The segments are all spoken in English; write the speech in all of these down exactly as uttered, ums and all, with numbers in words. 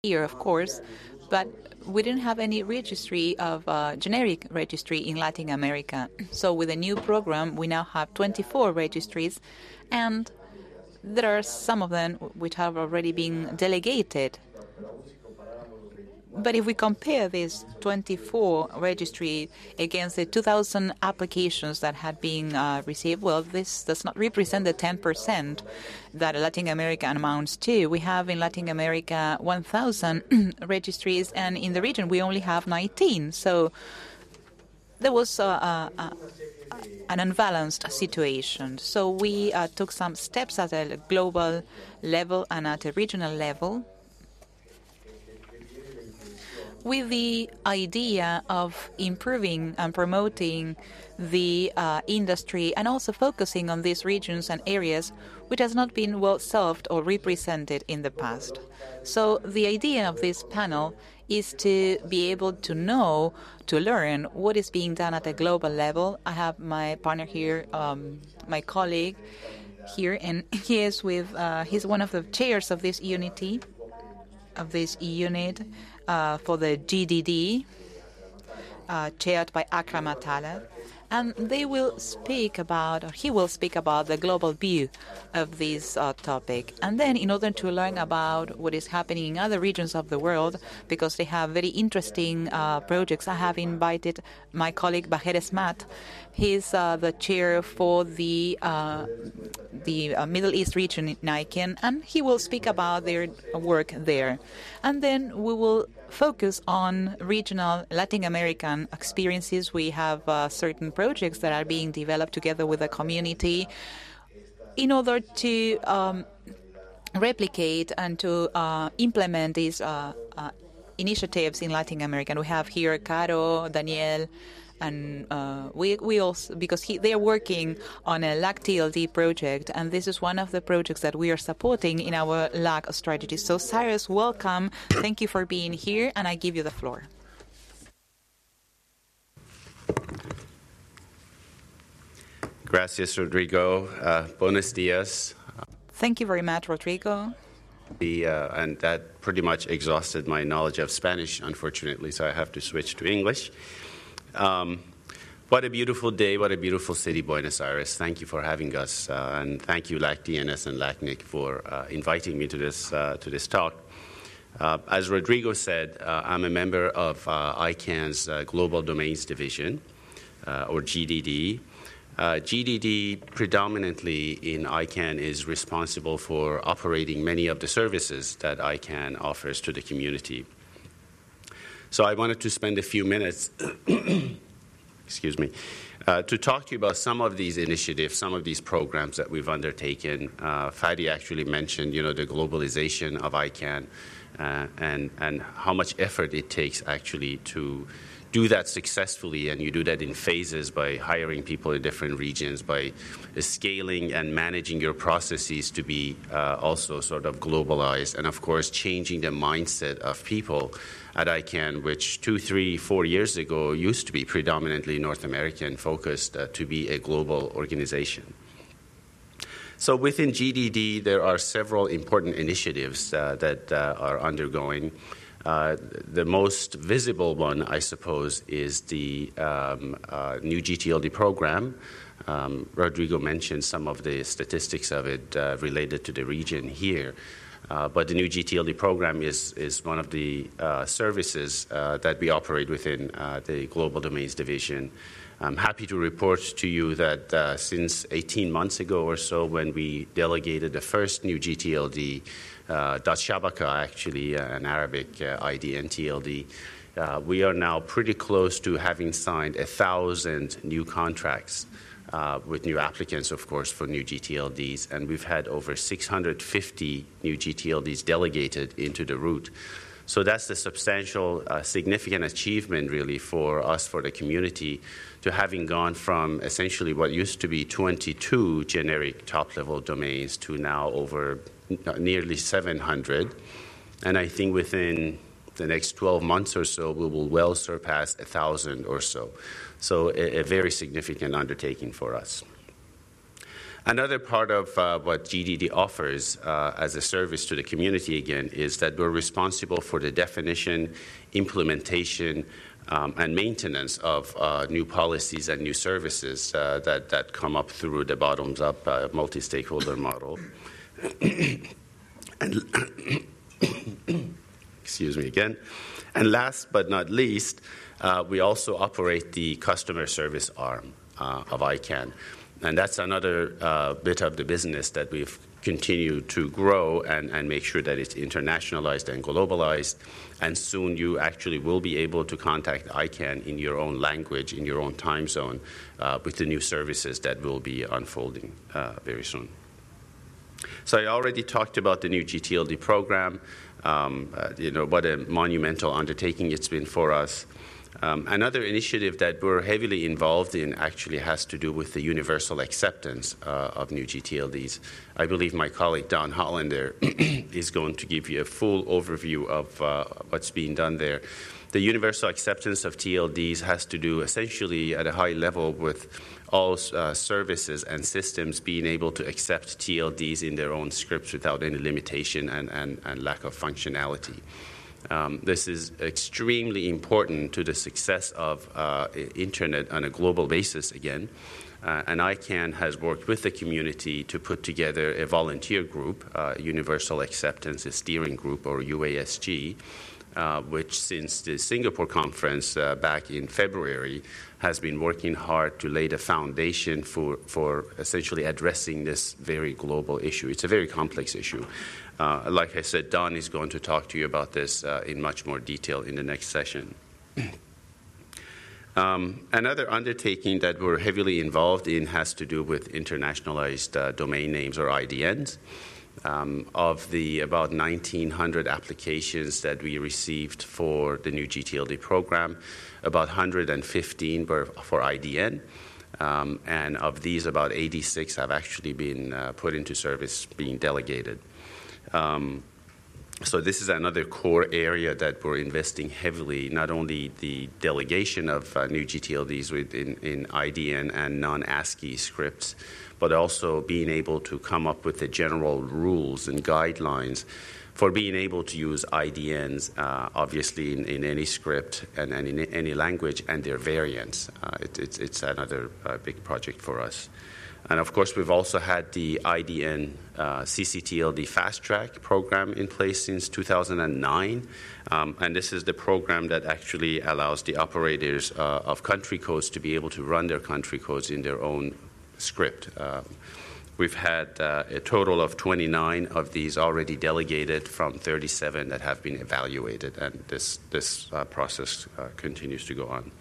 here, of course, but we didn't have any registry of uh, generic registry in Latin America. So with the new program, we now have twenty-four registries, and there are some of them which have already been delegated. But if we compare these twenty-four registries against the two thousand applications that had been uh, received, well, this does not represent the ten percent that Latin America amounts to. We have in Latin America one thousand registries, and in the region we only have nineteen. So there was uh, uh, uh, an unbalanced situation. So we uh, took some steps at a global level and at a regional level, with the idea of improving and promoting the uh, industry and also focusing on these regions and areas which has not been well served or represented in the past. So the idea of this panel is to be able to know, to learn what is being done at a global level. I have my partner here, um, my colleague here, and he is with, uh, he's one of the chairs of this unity, of this unit, Uh, for the G D D, uh, chaired by Akram Atala, and they will speak about, or he will speak about the global view of this uh, topic. And then in order to learn about what is happening in other regions of the world, because they have very interesting uh, projects, I have invited my colleague Baher Esmat. He's uh, the chair for the uh, the uh, Middle East region in I C A N, and he will speak about their work there. And then we will focus on regional Latin American experiences. We have uh, certain projects that are being developed together with the community in order to um, replicate and to uh, implement these uh, uh, initiatives in Latin America. And we have here Caro, Daniel, and uh, we we also, because he, they are working on a L A C T L D project, and this is one of the projects that we are supporting in our L A C strategy. So Cyrus, welcome. Thank you for being here, and I give you the floor. Gracias, Rodrigo. Uh, buenos dias. Thank you very much, Rodrigo. The, uh, and that pretty much exhausted my knowledge of Spanish, unfortunately, so I have to switch to English. Um, what a beautiful day, what a beautiful city, Buenos Aires. Thank you for having us, uh, and thank you, L A C D N S and L A C N I C, for uh, inviting me to this, uh, to this talk. Uh, as Rodrigo said, uh, I'm a member of uh, I C A N's uh, Global Domains Division, uh, or G D D. Uh, G D D predominantly in I C A N is responsible for operating many of the services that I C A N offers to the community. So I wanted to spend a few minutes, excuse me, uh, to talk to you about some of these initiatives, some of these programs that we've undertaken. Uh, Fadi actually mentioned, you know, the globalization of I C A N uh, and, and how much effort it takes actually to do that successfully, and you do that in phases by hiring people in different regions, by scaling and managing your processes to be uh, also sort of globalized, and of course changing the mindset of people at I C A N, which two, three, four years ago used to be predominantly North American focused, uh, to be a global organization. So within G D D, there are several important initiatives uh, that uh, are undergoing. Uh, the most visible one, I suppose, is the um, uh, new G T L D program. Um, Rodrigo mentioned some of the statistics of it uh, related to the region here. Uh, but the new G T L D program is, is one of the uh, services uh, that we operate within uh, the Global Domains Division. I'm happy to report to you that uh, since eighteen months ago or so, when we delegated the first new G T L D, uh, Shabaka actually, uh, an Arabic uh, I D N T L D, uh, we are now pretty close to having signed a thousand new contracts uh, with new applicants, of course, for new G T L Ds, and we've had over six hundred fifty new G T L Ds delegated into the route. So that's a substantial, uh, significant achievement, really, for us, for the community, to having gone from essentially what used to be twenty-two generic top-level domains to now over nearly seven hundred. And I think within the next twelve months or so, we will well surpass one thousand or so. So a, a very significant undertaking for us. Another part of uh, what G D D offers uh, as a service to the community, again, is that we're responsible for the definition, implementation, um, and maintenance of uh, new policies and new services uh, that, that come up through the bottoms-up uh, multi-stakeholder model. and excuse me again. And last but not least, uh, we also operate the customer service arm uh, of I CANN. And that's another uh, bit of the business that we've continued to grow and, and make sure that it's internationalized and globalized. And soon you actually will be able to contact I CANN in your own language, in your own time zone, uh, with the new services that will be unfolding uh, very soon. So I already talked about the new G T L D program, um, uh, you know, what a monumental undertaking it's been for us. Um, another initiative that we're heavily involved in actually has to do with the universal acceptance uh, of new G T L Ds. I believe my colleague Don Hollander is going to give you a full overview of uh, what's being done there. The universal acceptance of T L Ds has to do essentially at a high level with all uh, services and systems being able to accept T L Ds in their own scripts without any limitation and, and, and lack of functionality. Um, this is extremely important to the success of uh, Internet on a global basis again. Uh, and I CANN has worked with the community to put together a volunteer group, uh, Universal Acceptance Steering Group, or U A S G, uh, which since the Singapore conference uh, back in February has been working hard to lay the foundation for, for essentially addressing this very global issue. It's a very complex issue. Uh, like I said, Don is going to talk to you about this uh, in much more detail in the next session. um, another undertaking that we're heavily involved in has to do with internationalized uh, domain names, or I D Ns. Um, of the about nineteen hundred applications that we received for the new G T L D program, about one hundred fifteen were for I D N. Um, and of these, about eighty-six have actually been uh, put into service, being delegated. Um, so this is another core area that we're investing heavily, not only the delegation of uh, new G T L Ds within in I D N and non-ASCII scripts, but also being able to come up with the general rules and guidelines for being able to use I D Ns, uh, obviously in, in any script and, and in any language, and their variants. Uh, it, it's, it's another uh, big project for us. And of course, we've also had the I D N uh, C C T L D Fast Track program in place since two thousand nine. Um, and this is the program that actually allows the operators uh, of country codes to be able to run their country codes in their own script. Um, we've had uh, a total of twenty-nine of these already delegated from thirty-seven that have been evaluated. And this, this uh, process uh, continues to go on.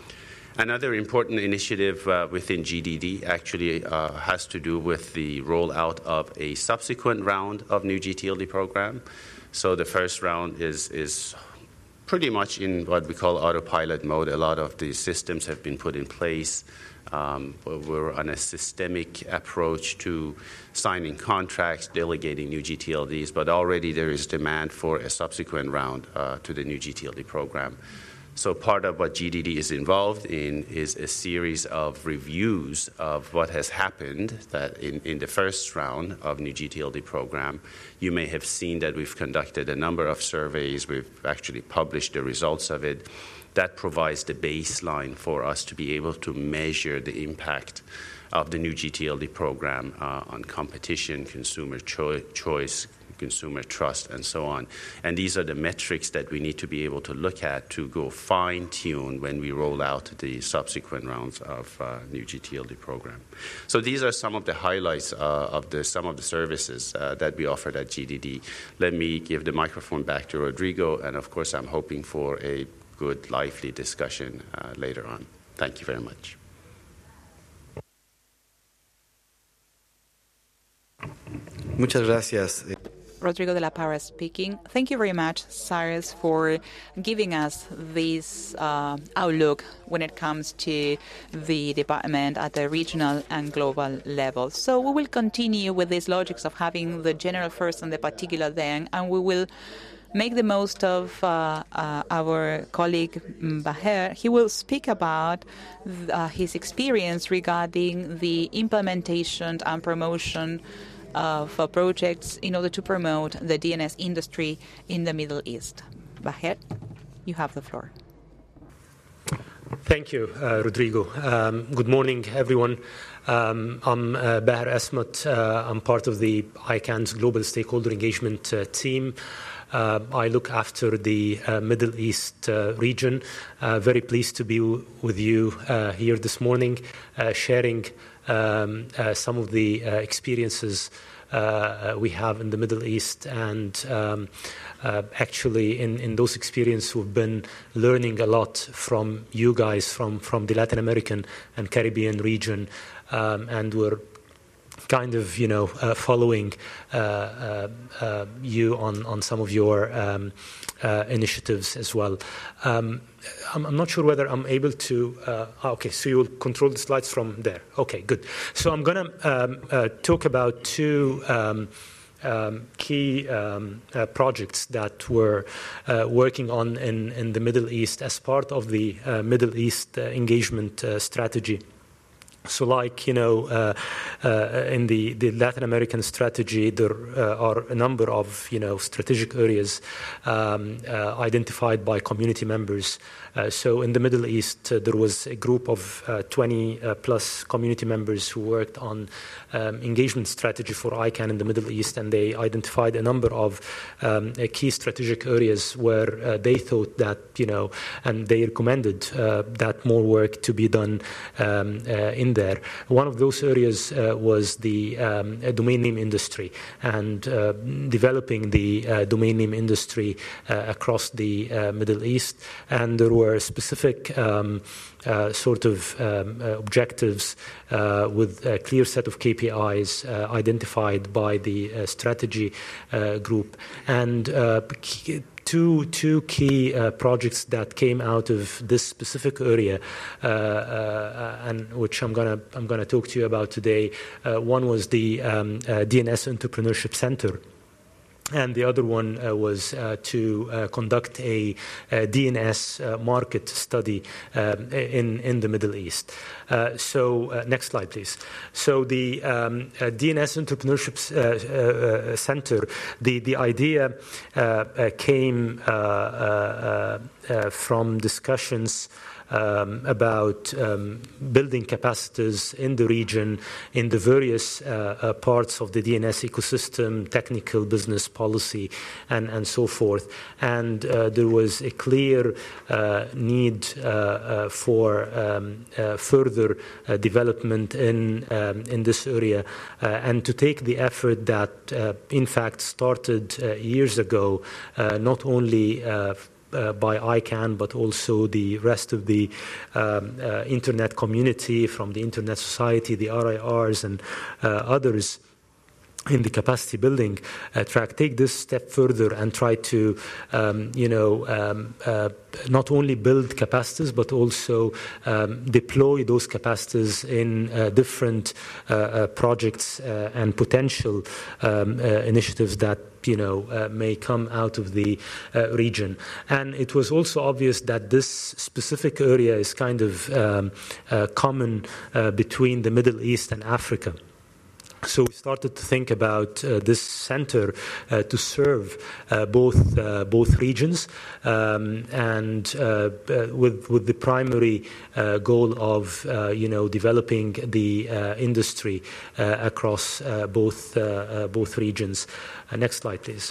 Another important initiative uh, within G D D actually uh, has to do with the rollout of a subsequent round of new G T L D program. So the first round is, is pretty much in what we call autopilot mode. A lot of the systems have been put in place. Um, we're on a systemic approach to signing contracts, delegating new G T L Ds, but already there is demand for a subsequent round uh, to the new G T L D program. So part of what G D D is involved in is a series of reviews of what has happened that in, in the first round of new G T L D program. You may have seen that we've conducted a number of surveys. We've actually published the results of it. That provides the baseline for us to be able to measure the impact of the new G T L D program uh, on competition, consumer cho- choice, consumer trust, and so on. And these are the metrics that we need to be able to look at to go fine-tune when we roll out the subsequent rounds of uh, new G T L D program. So these are some of the highlights uh, of the some of the services uh, that we offered at G D D. Let me give the microphone back to Rodrigo, and of course I'm hoping for a good, lively discussion uh, later on. Thank you very much. Muchas gracias. Rodrigo de la Parra speaking. Thank you very much, Cyrus, for giving us this uh, outlook when it comes to the department at the regional and global level. So we will continue with these logics of having the general first and the particular then, and we will make the most of uh, uh, our colleague Baher. He will speak about uh, his experience regarding the implementation and promotion of uh, projects in order to promote the D N S industry in the Middle East. Baher, you have the floor. Thank you, uh, Rodrigo. Um, good morning, everyone. Um, I'm uh, Baher Esmat. Uh, I'm part of the I CANN's Global Stakeholder Engagement uh, team. Uh, I look after the uh, Middle East uh, region. Uh, very pleased to be w- with you uh, here this morning, uh, sharing um, uh, some of the uh, experiences uh, we have in the Middle East, and um, uh, actually in, in those experiences we've been learning a lot from you guys, from, from the Latin American and Caribbean region, um, and we're kind of, you know, uh, following uh, uh, uh, you on, on some of your um, uh, initiatives as well. Um, I'm, I'm not sure whether I'm able to... Uh, okay, so you'll control the slides from there. Okay, good. So I'm going to um, uh, talk about two um, um, key um, uh, projects that we're uh, working on in, in the Middle East as part of the uh, Middle East uh, engagement uh, strategy. So like, you know, uh, uh, in the, the Latin American strategy, there uh, are a number of, you know, strategic areas um, uh, identified by community members. Uh, so in the Middle East, uh, there was a group of uh, twenty uh, plus community members who worked on um, engagement strategy for I CANN in the Middle East, and they identified a number of um, uh, key strategic areas where uh, they thought that, you know, and they recommended uh, that more work to be done um, uh, in there. One of those areas uh, was the um, domain name industry, and uh, developing the uh, domain name industry uh, across the uh, Middle East. And there were specific um, uh, sort of um, uh, objectives uh, with a clear set of K P Is uh, identified by the uh, strategy uh, group. And uh, Two, two key uh, projects that came out of this specific area, uh, uh, and which I'm gonna I'm gonna talk to you about today. Uh, one was the um, uh, D N S Entrepreneurship Center, and the other one uh, was uh, to uh, conduct a, a D N S uh, market study um, in in the Middle East. Uh, so uh, next slide, please. So the um, uh, D N S Entrepreneurship uh, uh, Center, the the idea uh, uh, came uh, uh, uh, from discussions Um, about um, building capacities in the region, in the various uh, uh, parts of the D N S ecosystem, technical, business, policy, and, and so forth. And uh, there was a clear uh, need uh, uh, for um, uh, further uh, development in um, in this area, uh, and to take the effort that, uh, in fact, started uh, years ago, uh, not only uh, Uh, by I CANN, but also the rest of the um, uh, internet community, from the Internet Society, the R I Rs, and uh, others in the capacity building uh, track, take this step further and try to, um, you know, um, uh, not only build capacities, but also um, deploy those capacities in uh, different uh, uh, projects uh, and potential um, uh, initiatives that, you know, uh, may come out of the uh, region. And it was also obvious that this specific area is kind of um, uh, common uh, between the Middle East and Africa. So we started to think about uh, this center uh, to serve uh, both uh, both regions, um, and uh, uh, with with the primary uh, goal of uh, you know developing the uh, industry uh, across uh, both uh, uh, both regions. Uh, next slide, please.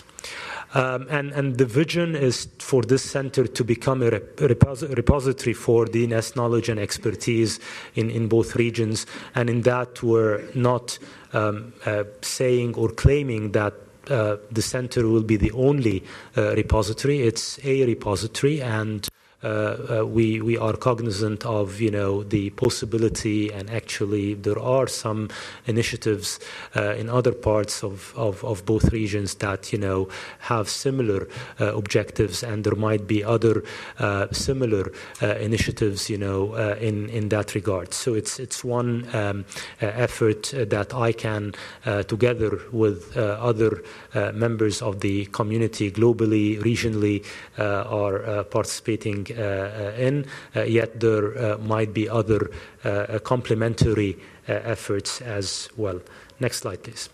Um, and, and the vision is for this center to become a rep- repos- repository for D N S knowledge and expertise in, in both regions. And in that, we're not um, uh, saying or claiming that uh, the center will be the only uh, repository. It's a repository, and uh, we we are cognizant of, you know, the possibility, and actually there are some initiatives uh, in other parts of, of, of both regions that, you know, have similar uh, objectives, and there might be other uh, similar uh, initiatives, you know, uh, in in that regard. So it's it's one um, uh, effort that ICANN, uh, together with uh, other uh, members of the community globally, regionally, uh, are uh, participating uh, uh, in. Uh, yet there uh, might be other uh, complementary uh, efforts as well. Next slide, please.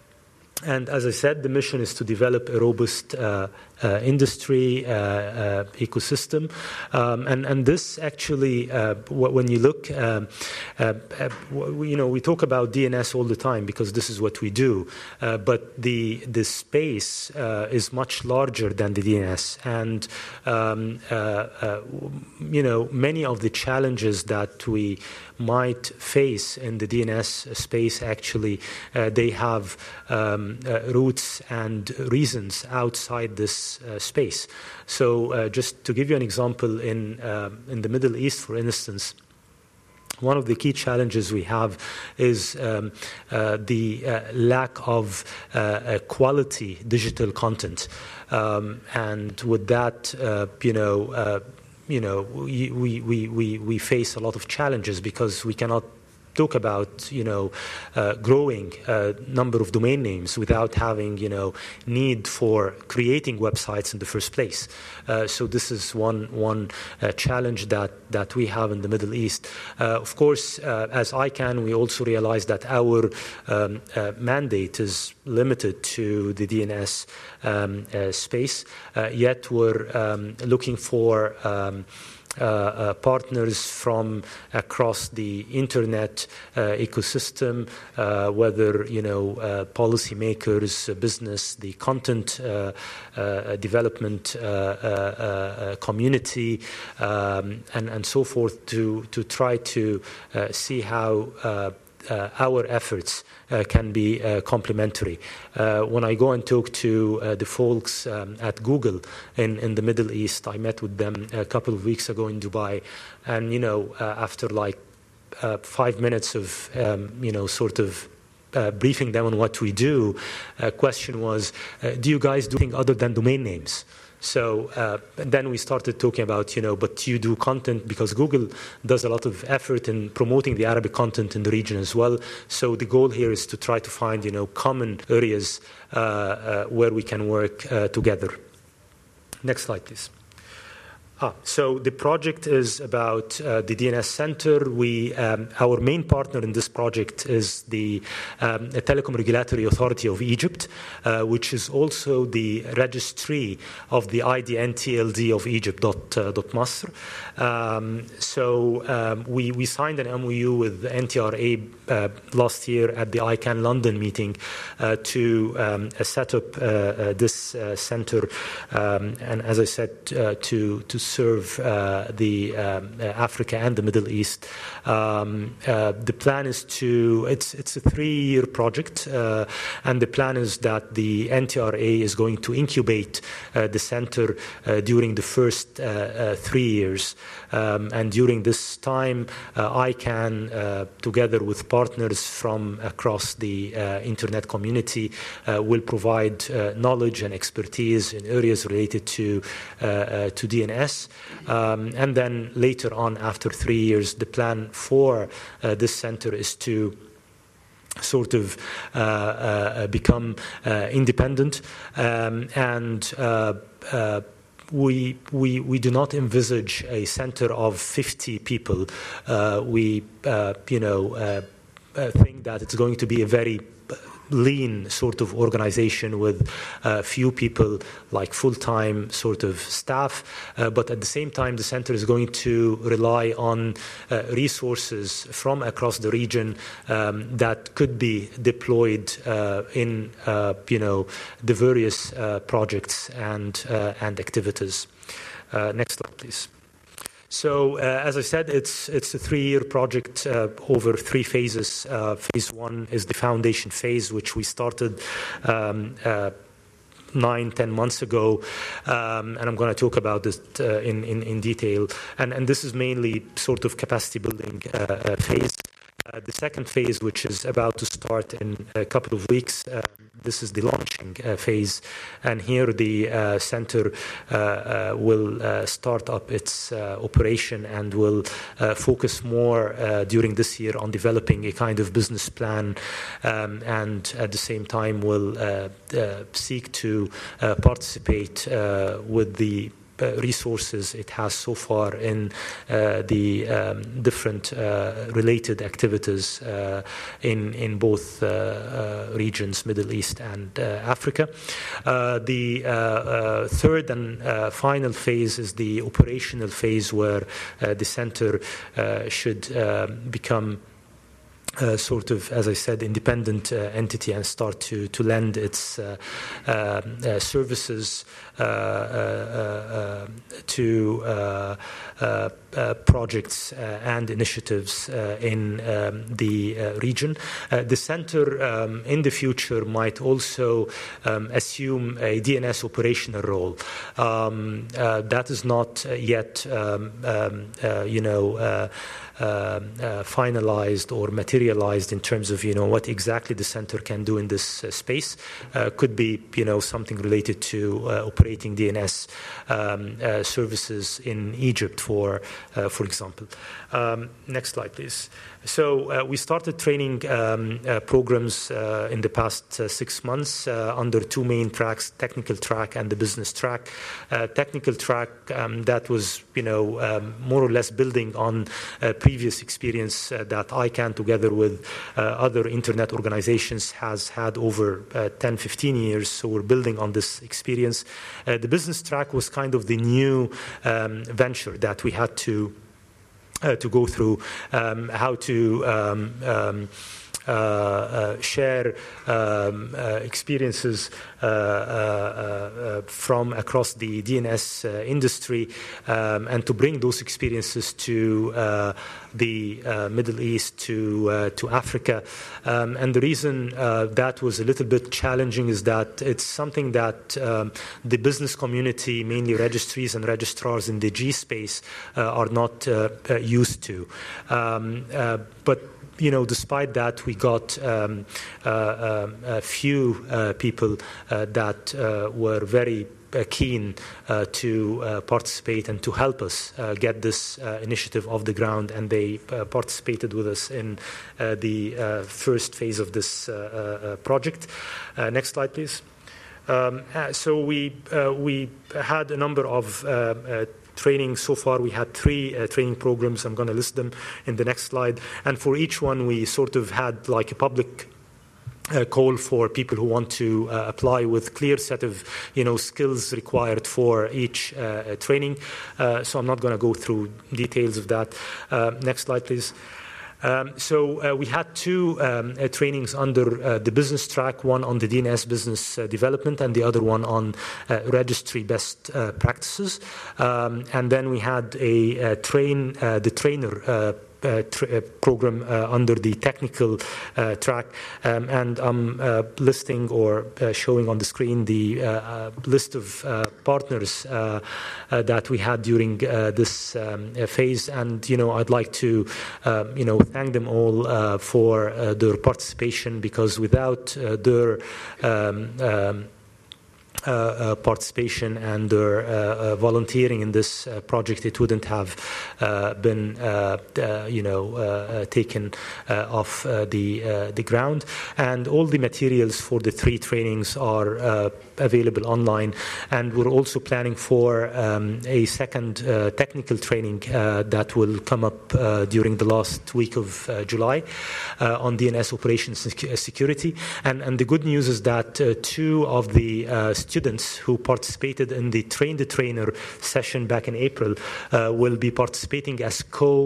And as I said, the mission is to develop a robust uh, uh, industry uh, uh, ecosystem. Um, and, and this actually, uh, w- when you look, um, uh, uh, w- you know, we talk about D N S all the time because this is what we do. Uh, but the, the space uh, is much larger than the D N S. And, um, uh, uh, you know, many of the challenges that we might face in the D N S space, actually, uh, they have um, uh, roots and reasons outside this uh, space. So uh, just to give you an example, in, uh, in the Middle East, for instance, one of the key challenges we have is um, uh, the uh, lack of uh, uh, quality digital content. Um, and with that, uh, you know, uh, you know, we, we, we, we face a lot of challenges because we cannot talk about, you know, uh, growing uh, number of domain names without having, you know, need for creating websites in the first place. Uh, so this is one one uh, challenge that that we have in the Middle East. Uh, of course, uh, as ICANN, we also realize that our um, uh, mandate is limited to the D N S um, uh, space. Uh, yet we're um, looking for um, Uh, uh, partners from across the internet uh, ecosystem, uh, whether, you know, uh, policymakers, uh, business, the content uh, uh, development uh, uh, uh, community, um, and, and so forth, to, to try to uh, see how uh, uh, our efforts Uh, can be uh, complementary. Uh, when I go and talk to uh, the folks um, at Google in, in the Middle East, I met with them a couple of weeks ago in Dubai, and, you know, uh, after like uh, five minutes of, um, you know, sort of uh, briefing them on what we do, a question was, uh, do you guys do anything other than domain names? So uh, then we started talking about, you know, but you do content, because Google does a lot of effort in promoting the Arabic content in the region as well. So the goal here is to try to find, you know, common areas uh, uh, where we can work uh, together. Next slide, please. Ah, so the project is about uh, the D N S Center. We, um, our main partner in this project is the um, Telecom Regulatory Authority of Egypt, uh, which is also the registry of the I D N T L D of Egypt, dot, uh, dot Masr. Um, so um, we, we signed an M O U with N T R A uh, last year at the ICANN London meeting uh, to um, set up uh, uh, this uh, center, um, and as I said, uh, to, to serve uh, the um, uh, Africa and the Middle East. Um, uh, the plan is to, it's, it's a three-year project, uh, and the plan is that the N T R A is going to incubate uh, the center uh, during the first uh, uh, three years. Um, and during this time, uh, ICANN, uh, together with partners from across the uh, internet community, uh, will provide uh, knowledge and expertise in areas related to uh, uh, to D N S. Um, and then later on, after three years, the plan for uh, this center is to sort of uh, uh, become uh, independent um, and uh, uh, We, we we do not envisage a center of fifty people. Uh, we uh, you know uh, uh, think that it's going to be a very lean sort of organization with a uh, few people, like full-time sort of staff, uh, but at the same time the center is going to rely on uh, resources from across the region um, that could be deployed uh, in uh, you know the various uh, projects and uh, and activities. Uh, next slide, please. So, uh, as I said, it's it's a three-year project uh, over three phases. Uh, phase one is the foundation phase, which we started um, uh, nine, ten months ago, um, and I'm going to talk about this uh, in, in, in detail. And, and this is mainly sort of capacity building uh, uh, phase. Uh, the second phase, which is about to start in a couple of weeks, uh, this is the launching uh, phase. And here the uh, center uh, uh, will uh, start up its uh, operation and will uh, focus more uh, during this year on developing a kind of business plan, um, and at the same time will uh, uh, seek to uh, participate uh, with the Uh, resources it has so far in uh, the um, different uh, related activities uh, in in both uh, uh, regions, Middle East and uh, Africa. Uh, the uh, uh, third and uh, final phase is the operational phase, where uh, the center uh, should uh, become Uh, sort of, as I said, independent uh, entity and start to, to lend its uh, uh, uh, services uh, uh, uh, to uh, uh, uh, projects uh, and initiatives uh, in um, the uh, region. Uh, the center um, in the future might also um, assume a D N S operational role. Um, uh, that is not yet, um, um, uh, you know, uh, Uh, uh, finalized or materialized in terms of, you know, what exactly the center can do in this uh, space. Uh, could be, you know, something related to uh, operating D N S um, uh, services in Egypt, for uh, for example. Um, next slide, please. So uh, we started training um, uh, programs uh, in the past uh, six months uh, under two main tracks: technical track and the business track. Uh, technical track, um, that was, you know, um, more or less building on uh, previous experience uh, that I CAN, together with uh, other internet organizations, has had over uh, ten, fifteen years. So we're building on this experience. Uh, the business track was kind of the new um, venture that we had to Uh, to go through, um, how to um, um, uh, uh, share um, uh, experiences uh, uh, uh, from across the D N S uh, industry, um, and to bring those experiences to uh, the uh, Middle East, to uh, to Africa. Um, and the reason uh, that was a little bit challenging is that it's something that um, the business community, mainly registries and registrars in the G space, uh, are not uh, uh, used to. Um, uh, but You know, despite that, we got um, uh, um, a few uh, people uh, that uh, were very uh, keen uh, to uh, participate and to help us uh, get this uh, initiative off the ground, and they uh, participated with us in uh, the uh, first phase of this uh, uh, project. Uh, next slide, please. Um, uh, so we uh, we had a number of uh, uh, training. So far, we had three uh, training programs. I'm going to list them in the next slide. And for each one, we sort of had like a public uh, call for people who want to uh, apply, with clear set of, you know, skills required for each uh, training. Uh, so I'm not going to go through details of that. Uh, next slide, please. Um, so uh, we had two um, uh, trainings under uh, the business track, one on the D N S business uh, development and the other one on uh, registry best uh, practices. Um, and then we had a uh, train, uh, the trainer uh, Uh, tr- uh, program uh, under the technical uh, track, um, and I'm uh, listing or uh, showing on the screen the uh, uh, list of uh, partners uh, uh, that we had during uh, this um, phase. And, you know, I'd like to, uh, you know, thank them all uh, for uh, their participation, because without uh, their um, um, Uh, uh, participation and their uh, uh, volunteering in this uh, project, it wouldn't have uh, been, uh, uh, you know, uh, uh, taken uh, off uh, the uh, the ground. And all the materials for the three trainings are uh, available online. And we're also planning for um, a second uh, technical training uh, that will come up uh, during the last week of uh, July uh, on D N S operations security. And, and the good news is that uh, two of the uh, students who participated in the Train the Trainer session back in April uh, will be participating as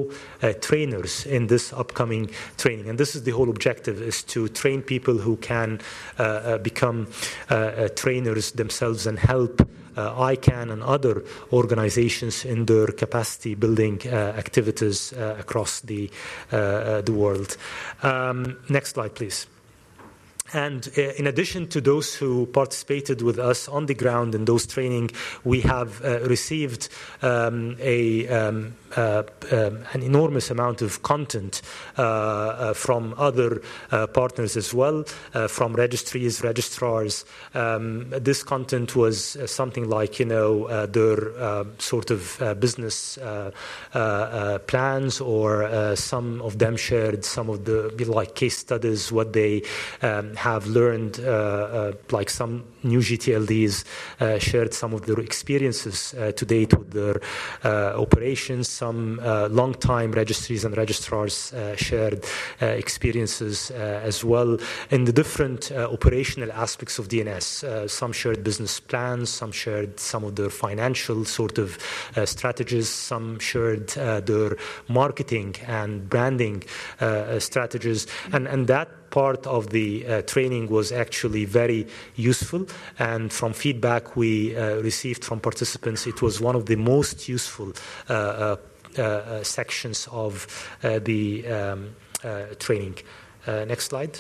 co-trainers uh, in this upcoming training. And this is the whole objective, is to train people who can uh, uh, become uh, uh, trainers themselves and help Uh, I CAN and other organizations in their capacity building uh, activities uh, across the uh, uh, the world. Um, next slide, please. And uh, in addition to those who participated with us on the ground in those training, we have uh, received um, a um, uh, um, an enormous amount of content uh, uh, from other uh, partners as well, uh, from registries, registrars. Um, this content was uh, something like, you know, uh, their uh, sort of uh, business uh, uh, uh, plans, or uh, some of them shared some of the, like, case studies, what they um, have learned, uh, uh, like some new G T L Ds uh, shared some of their experiences uh, to date with their uh, operations. Some uh, long-time registries and registrars uh, shared uh, experiences uh, as well in the different uh, operational aspects of D N S. Uh, some shared business plans, some shared some of their financial sort of uh, strategies, some shared uh, their marketing and branding uh, strategies, and, and that part of the uh, training was actually very useful, and from feedback we uh, received from participants, it was one of the most useful uh, uh, uh, sections of uh, the um, uh, training. Uh, next slide.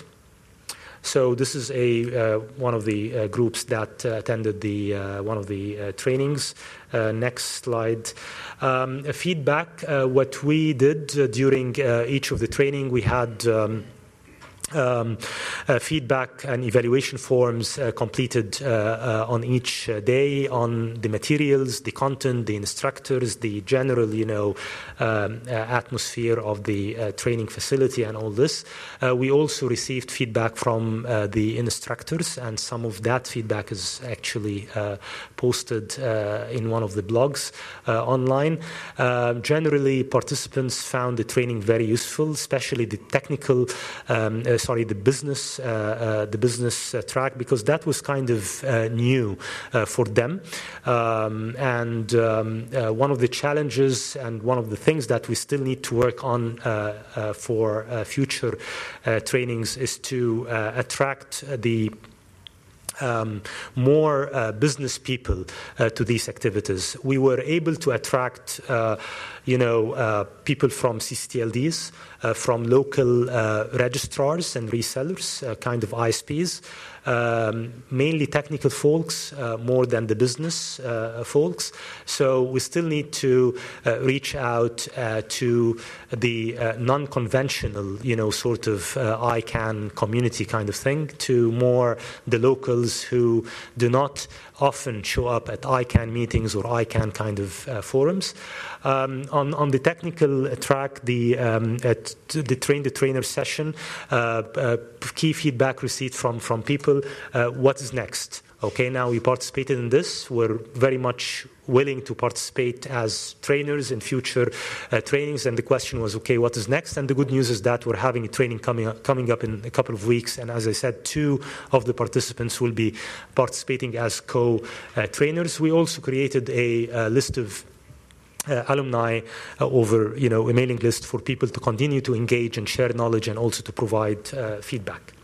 So this is a uh, one of the uh, groups that uh, attended the uh, one of the uh, trainings. Uh, next slide. Um, feedback. Uh, what we did uh, during uh, each of the training, we had Um, Um, uh, feedback and evaluation forms uh, completed uh, uh, on each uh, day on the materials, the content, the instructors, the general, you know, um, uh, atmosphere of the uh, training facility and all this. Uh, we also received feedback from uh, the instructors, and some of that feedback is actually uh, posted uh, in one of the blogs uh, online. Uh, generally, participants found the training very useful, especially the technical um, uh, sorry, the business, uh, uh, the business uh, track, because that was kind of uh, new uh, for them. Um, and um, uh, one of the challenges and one of the things that we still need to work on uh, uh, for uh, future uh, trainings is to uh, attract the Um, more uh, business people uh, to these activities. We were able to attract, uh, you know, uh, people from C C T L Ds, uh, from local uh, registrars and resellers, uh, kind of I S Ps, um, mainly technical folks uh, more than the business uh, folks. So we still need to uh, reach out uh, to the uh, non-conventional, you know, sort of uh, I CANN community kind of thing, to more the locals who do not often show up at I CANN meetings or I CANN kind of uh, forums. Um, on, on the technical track, the, um, at the train the trainer session, uh, uh, key feedback received from, from people, uh, what is next? Okay, now we participated in this. We're very much willing to participate as trainers in future uh, trainings. And the question was, okay, what is next? And the good news is that we're having a training coming up, coming up in a couple of weeks. And as I said, two of the participants will be participating as co-trainers. Uh, we also created a, a list of Uh, alumni uh, over, you know, a mailing list for people to continue to engage and share knowledge, and also to provide uh, feedback.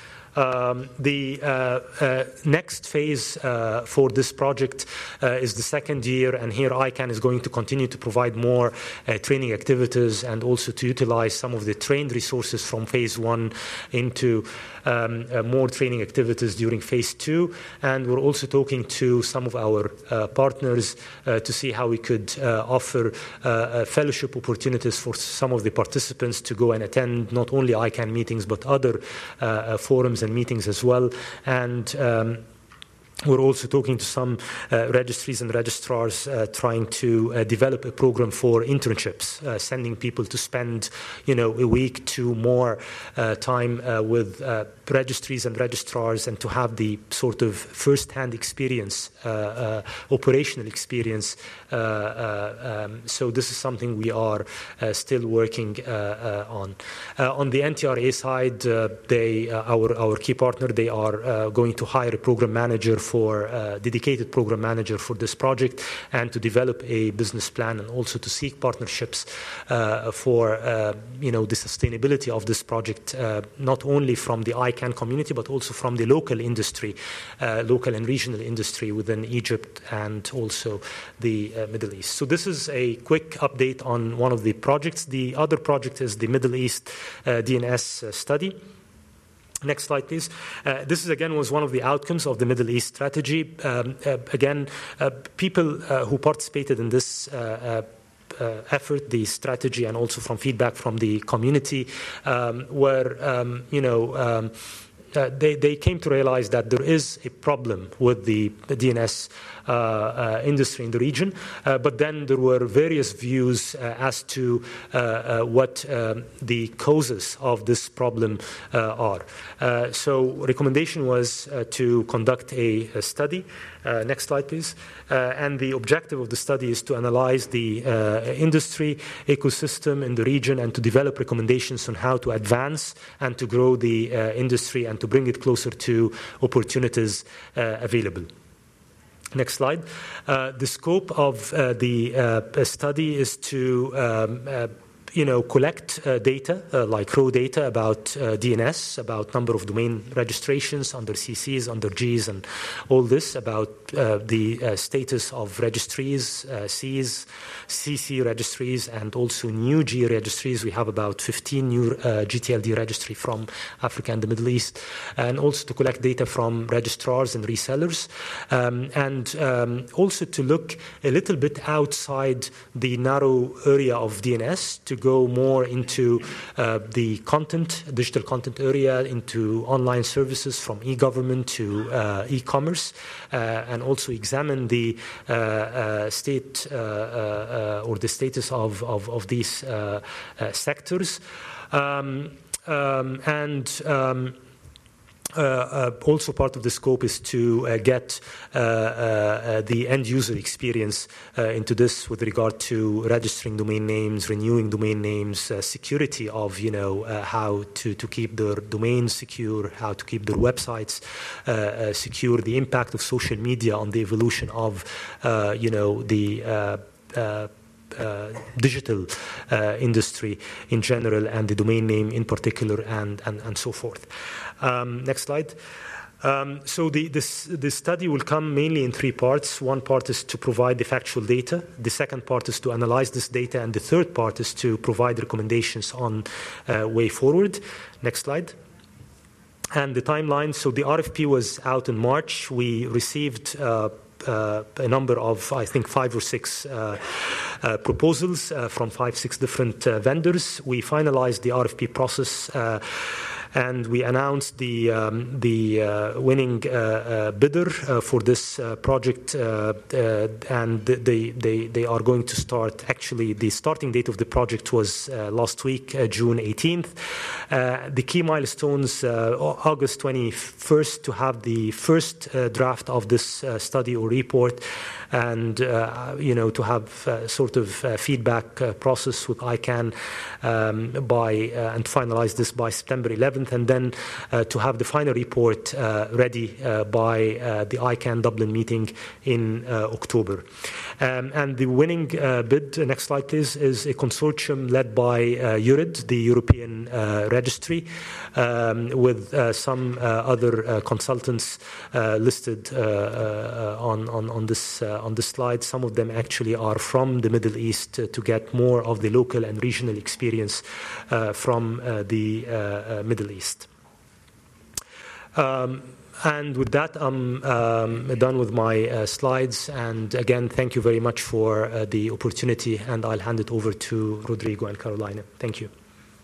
Um, the uh, uh, next phase uh, for this project uh, is the second year, and here I CANN is going to continue to provide more uh, training activities, and also to utilize some of the trained resources from phase one into um, uh, more training activities during phase two. And we're also talking to some of our uh, partners uh, to see how we could uh, offer uh, fellowship opportunities for some of the participants to go and attend not only I CANN meetings but other uh, forums and meetings as well. And um, we're also talking to some uh, registries and registrars uh, trying to uh, develop a program for internships, uh, sending people to spend, you know, a week to more uh, time uh, with uh, registries and registrars, and to have the sort of first-hand experience, uh, uh, operational experience. Uh, uh, um, so this is something we are uh, still working uh, uh, on. Uh, on the N T R A side, uh, they, uh, our our key partner, they are uh, going to hire a program manager for uh, dedicated program manager for this project, and to develop a business plan, and also to seek partnerships uh, for uh, you know the sustainability of this project, uh, not only from the I CANN community but also from the local industry, uh, local and regional industry within Egypt and also the uh, Middle East. So this is a quick update on one of the projects. The other project is the Middle East uh, D N S uh, study. Next slide, please. Uh, this is, again, was one of the outcomes of the Middle East strategy. Um, uh, again, uh, people uh, who participated in this uh, uh, uh, effort, the strategy, and also from feedback from the community um, were, um, you know, um, uh, they, they came to realize that there is a problem with the, the D N S Uh, uh, industry in the region, uh, but then there were various views uh, as to uh, uh, what um, the causes of this problem uh, are. Uh, so recommendation was uh, to conduct a, a study. Uh, next slide, please. Uh, and the objective of the study is to analyze the uh, industry ecosystem in the region and to develop recommendations on how to advance and to grow the uh, industry and to bring it closer to opportunities uh, available. Next slide. Uh, the scope of uh, the uh, study is to um, uh, you know, collect uh, data, uh, like raw data about uh, D N S, about number of domain registrations under C Cs, under Gs, and all this, about uh, the uh, status of registries, uh, Cs, C C registries, and also new G registries. We have about fifteen new uh, G T L D registry from Africa and the Middle East, and also to collect data from registrars and resellers, um, and um, also to look a little bit outside the narrow area of D N S to go more into uh, the content, digital content area, into online services from e-government to uh, e-commerce, uh, and also examine the uh, uh, state uh, uh, or the status of, of, of these uh, uh, sectors. Um, um, and um, Uh, uh, also part of the scope is to uh, get uh, uh, the end user experience uh, into this with regard to registering domain names, renewing domain names, uh, security of, you know, uh, how to, to keep their domains secure, how to keep their websites uh, uh, secure, the impact of social media on the evolution of, uh, you know, the uh, uh, Uh, digital uh, industry in general and the domain name in particular, and, and, and so forth. Um, next slide. Um, so the, this, this study will come mainly in three parts. One part is to provide the factual data. The second part is to analyze this data. And the third part is to provide recommendations on uh, way forward. Next slide. And the timeline. So the R F P was out in March. We received uh, Uh, a number of, I think, five or six uh, uh, proposals uh, from five, six different uh, vendors. We finalized the R F P process uh, and we announced the um, the uh, winning uh, uh, bidder uh, for this uh, project, uh, uh, and they they they are going to start. Actually, the starting date of the project was uh, last week, uh, June eighteenth. Uh, the key milestones: uh, August twenty-first, to have the first uh, draft of this uh, study or report, and uh, you know, to have uh, sort of uh, feedback uh, process with I CANN um, by uh, and finalize this by September eleventh, and then uh, to have the final report uh, ready uh, by uh, the I CANN Dublin meeting in uh, October. Um, and the winning uh, bid, uh, next slide please, is a consortium led by uh, U R I D, the European uh, Registry, um, with uh, some uh, other uh, consultants uh, listed uh, uh, on, on, on this uh, on this slide. Some of them actually are from the Middle East uh, to get more of the local and regional experience uh, from uh, the uh, uh, Middle East. Um, And with that, I'm um, done with my uh, slides. And again, thank you very much for uh, the opportunity. And I'll hand it over to Rodrigo and Carolina. Thank you.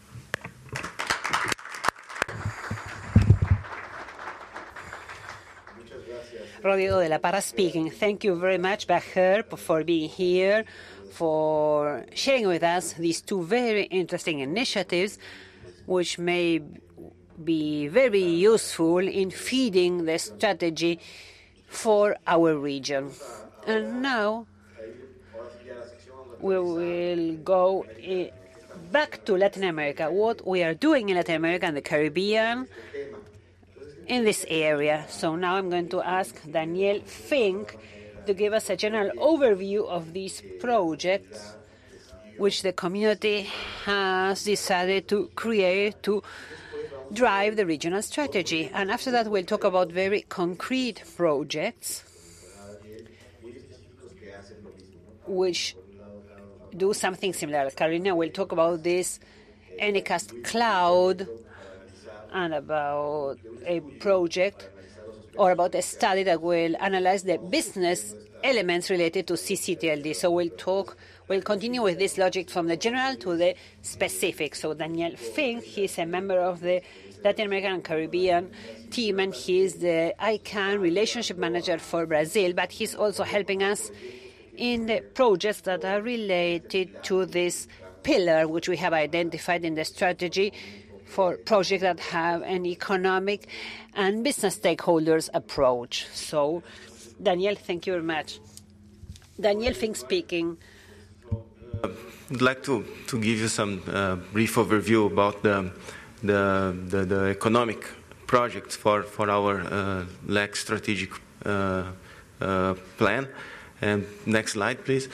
Rodrigo de la Parra speaking. Thank you very much, Baher, for being here, for sharing with us these two very interesting initiatives, which may be very useful in feeding the strategy for our region. And now we will go back to Latin America, what we are doing in Latin America and the Caribbean in this area. So now I'm going to ask Daniel Fink to give us a general overview of these projects which the community has decided to create to drive the regional strategy. And after that, we'll talk about very concrete projects which do something similar. Carolina will talk about this Anycast Cloud, and about a project or about a study that will analyze the business elements related to C C T L D. So we'll talk, we'll continue with this logic from the general to the specific. So Daniel Fink, he's a member of the Latin American and Caribbean team, and he's the I CANN relationship manager for Brazil, but he's also helping us in the projects that are related to this pillar, which we have identified in the strategy for projects that have an economic and business stakeholders approach. So, Daniel, thank you very much. Daniel Fink speaking. I'd like to, to give you some uh, brief overview about the, the, the, the economic projects for, for our uh, L E C strategic uh, uh, plan. And next slide, please.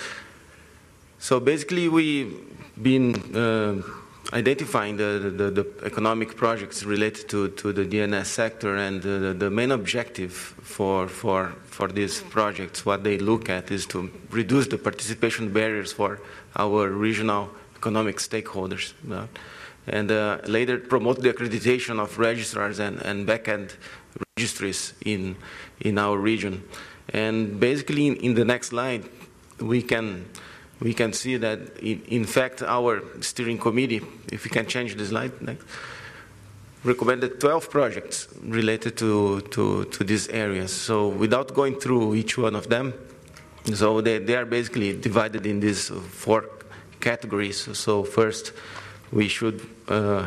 So basically, we've been uh, identifying the, the, the economic projects related to, to the D N S sector, and the, the main objective for, for, for these projects, what they look at, is to reduce the participation barriers for our regional economic stakeholders, uh, and uh, later promote the accreditation of registrars and, and back-end registries in, in our region. And basically, in, in the next slide, we can we can see that in, in fact our steering committee, if we can change the slide next, recommended twelve projects related to, to, to these areas. So without going through each one of them, so they, they are basically divided in these four categories. So first, we should uh,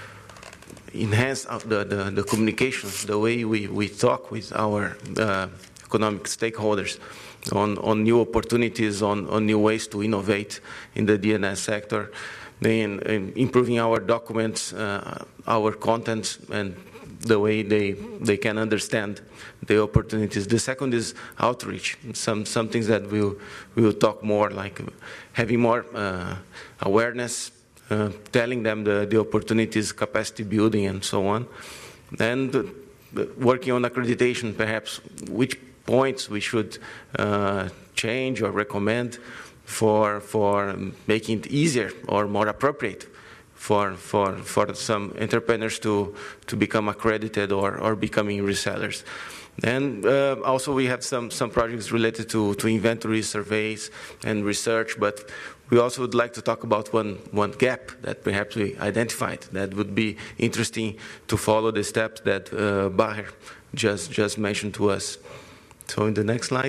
enhance the, the, the communications, the way we, we talk with our uh, economic stakeholders on, on new opportunities, on, on new ways to innovate in the D N S sector, then in improving our documents, uh, our content, and the way they, they can understand the opportunities. The second is outreach, some, some things that we'll, we'll talk more, like having more uh, awareness, uh, telling them the, the opportunities, capacity building, and so on. And uh, working on accreditation, perhaps, which points we should uh, change or recommend for for making it easier or more appropriate for for for some entrepreneurs to to become accredited or or becoming resellers. And uh, also we have some some projects related to to inventory surveys and research, but we also would like to talk about one one gap that perhaps we identified that would be interesting to follow the steps that uh, Baher just just mentioned to us. So in the next slide.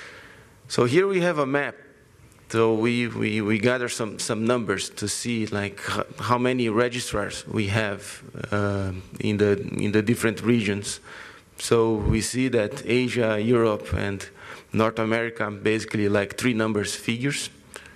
So here we have a map. So we, we, we gather some, some numbers to see like h- how many registrars we have uh, in the in the different regions. So we see that Asia, Europe, and North America basically like three numbers figures.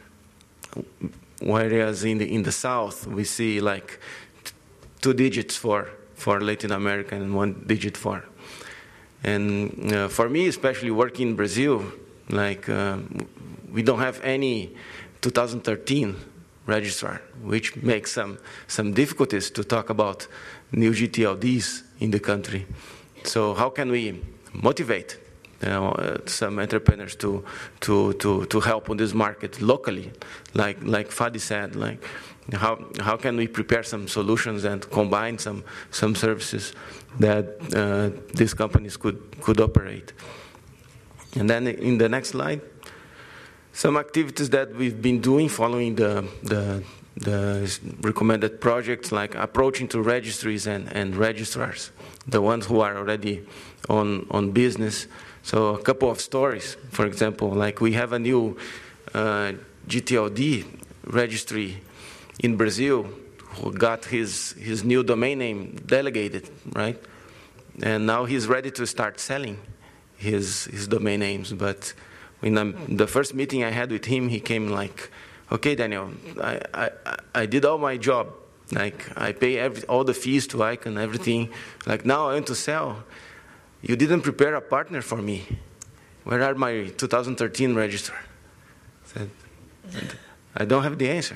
Whereas in the in the South we see like t- two digits for, for Latin America and one digit for. And uh, for me, especially working in Brazil, like uh, we don't have any two thousand thirteen registrar, which makes some some difficulties to talk about new G T L Ds in the country. So how can we motivate you know, uh, some entrepreneurs to to to to help on this market locally, like like Fadi said, like. How how can we prepare some solutions and combine some some services that uh, these companies could could operate? And then in the next slide, some activities that we've been doing following the the, the recommended projects, like approaching to registries and, and registrars, the ones who are already on on business. So a couple of stories, for example, like we have a new uh, G T L D registry in Brazil who got his, his new domain name delegated, right? And now he's ready to start selling his his domain names. But in um, the first meeting I had with him, he came like, okay, Daniel, I, I, I did all my job. Like, I pay every, all the fees to I CANN, everything. Like, now I want to sell. You didn't prepare a partner for me. Where are my two thousand thirteen register? I said, I don't have the answer.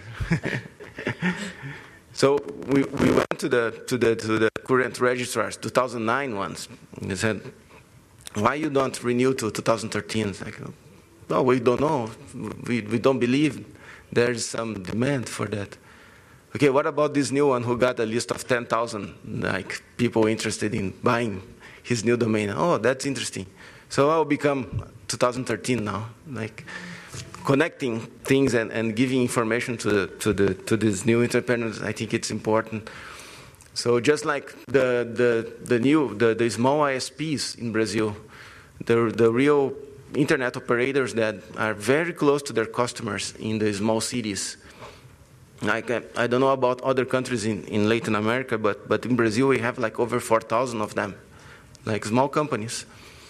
So we, we went to the to the to the current registrars, two thousand nine ones. And they said, why you don't renew to two thousand thirteen? It's like, no, we don't know. We we don't believe there's some demand for that. okay, what about this new one who got a list of ten thousand like people interested in buying his new domain? Oh, that's interesting. So I'll become two thousand thirteen now, like connecting things and, and giving information to the, to the to these new entrepreneurs. I think it's important. So just like the the the new the, the small I S Ps in Brazil, the the real internet operators that are very close to their customers in the small cities. Like I don't know about other countries in, in Latin America, but but in Brazil we have like over four thousand of them, like small companies.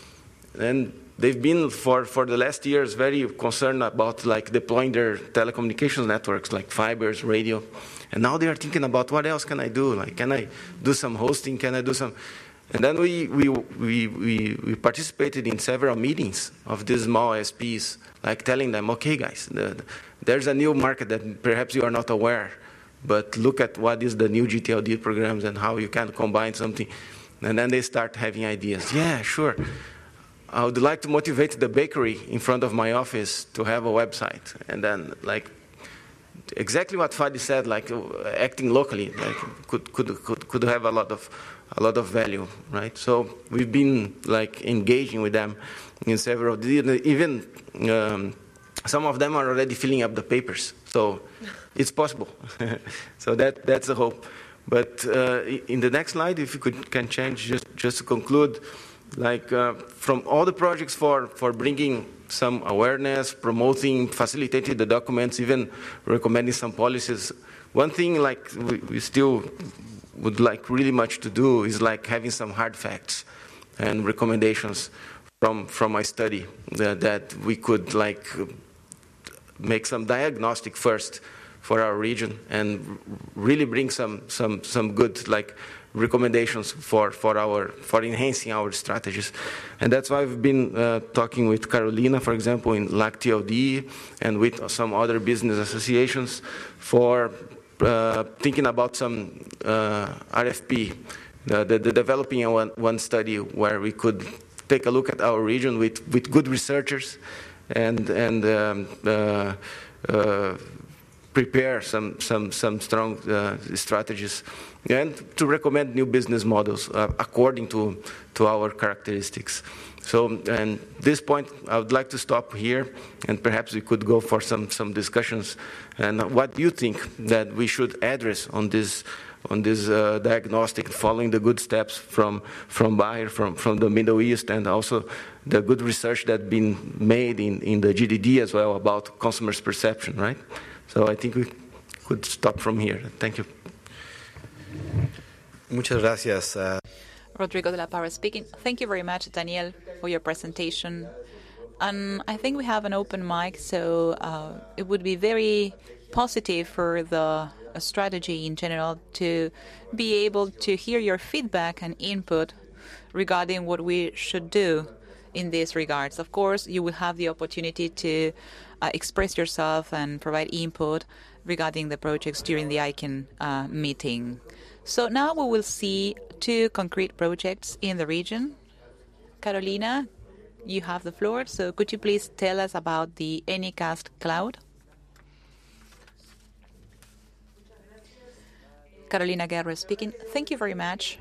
And they've been for, for the last years very concerned about like deploying their telecommunications networks like fibers, radio. And now they are thinking about what else can I do? Like, can I do some hosting? Can I do some? And then we we we we, we participated in several meetings of these small I S Ps, like telling them, okay, guys, the, there's a new market that perhaps you are not aware, but look at what is the new G T L D programs and how you can combine something. And then they start having ideas. Yeah, sure. I would like to motivate the bakery in front of my office to have a website. And then, like, exactly what Fadi said, like acting locally, like could could could could have a lot of a lot of value, right? So we've been like engaging with them in several, even um, some of them are already filling up the papers. So it's possible. So that that's the hope. But uh, in the next slide, if you could can change just just to conclude. Like uh, from all the projects for, for bringing some awareness, promoting, facilitating the documents, even recommending some policies, one thing like we, we still would like really much to do is like having some hard facts and recommendations from from my study that, that we could like make some diagnostic first for our region and really bring some some some good like recommendations for, for our for enhancing our strategies. And that's why we've been uh, talking with Carolina, for example, in L A C T L D and with some other business associations for uh, thinking about some uh, R F P, the, the, the developing one, one study where we could take a look at our region with, with good researchers and, and um, uh, uh, prepare some, some, some strong uh, strategies and to recommend new business models uh, according to, to our characteristics. So, and this point, I would like to stop here, and perhaps we could go for some, some discussions. And what do you think that we should address on this, on this uh, diagnostic, following the good steps from, from Bayer, from, from the Middle East, and also the good research that's been made in, in the G D D as well about consumers' perception, right? So I think we could stop from here. Thank you. Muchas gracias. Uh... Rodrigo de la Parra speaking. Thank you very much, Daniel, for your presentation. And I think we have an open mic, so uh, it would be very positive for the uh, strategy in general to be able to hear your feedback and input regarding what we should do in these regards. Of course, you will have the opportunity to uh, express yourself and provide input regarding the projects during the I C A N uh, meeting. So now we will see two concrete projects in the region. Carolina, you have the floor. So could you please tell us about the Anycast Cloud? Carolina Guerrero speaking. Thank you very much.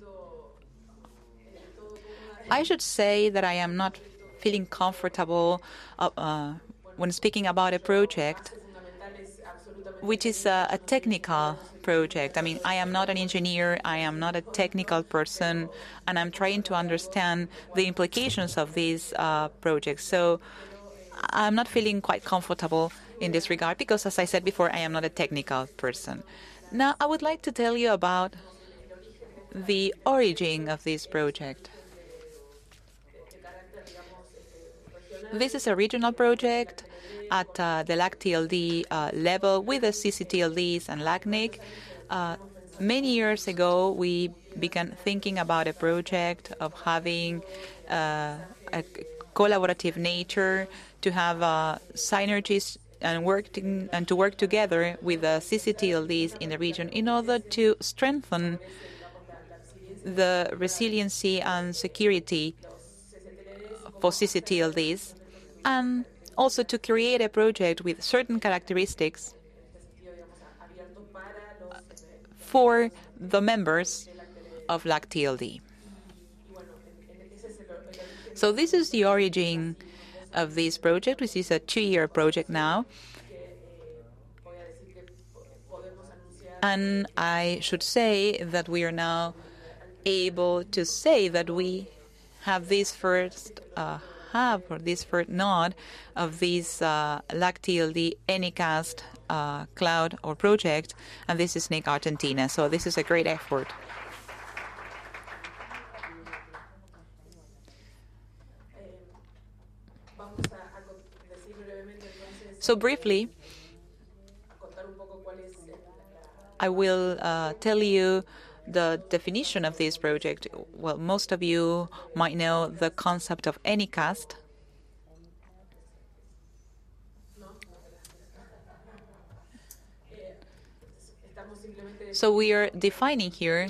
I should say that I am not feeling comfortable uh, uh, when speaking about a project which is a, a technical project. I mean, I am not an engineer, I am not a technical person, and I'm trying to understand the implications of these uh, projects. So I'm not feeling quite comfortable in this regard because, as I said before, I am not a technical person. Now, I would like to tell you about the origin of this project. This is a regional project at uh, the L A C T L D uh, level with the C C T L Ds and L A C N I C. Uh, many years ago, we began thinking about a project of having uh, a collaborative nature, to have uh, synergies and work to, and to work together with the C C T L Ds in the region in order to strengthen the resiliency and security for C C T L Ds, and also to create a project with certain characteristics for the members of LAC-T L D. So this is the origin of this project, which is a two-year project now. And I should say that we are now able to say that we have this first uh, hub or this first node of this uh, LAC-T L D Anycast uh, cloud or project, and this is N I C Argentina. So this is a great effort. So briefly, I will uh, tell you the definition of this project. Well, most of you might know the concept of Anycast. So we are defining here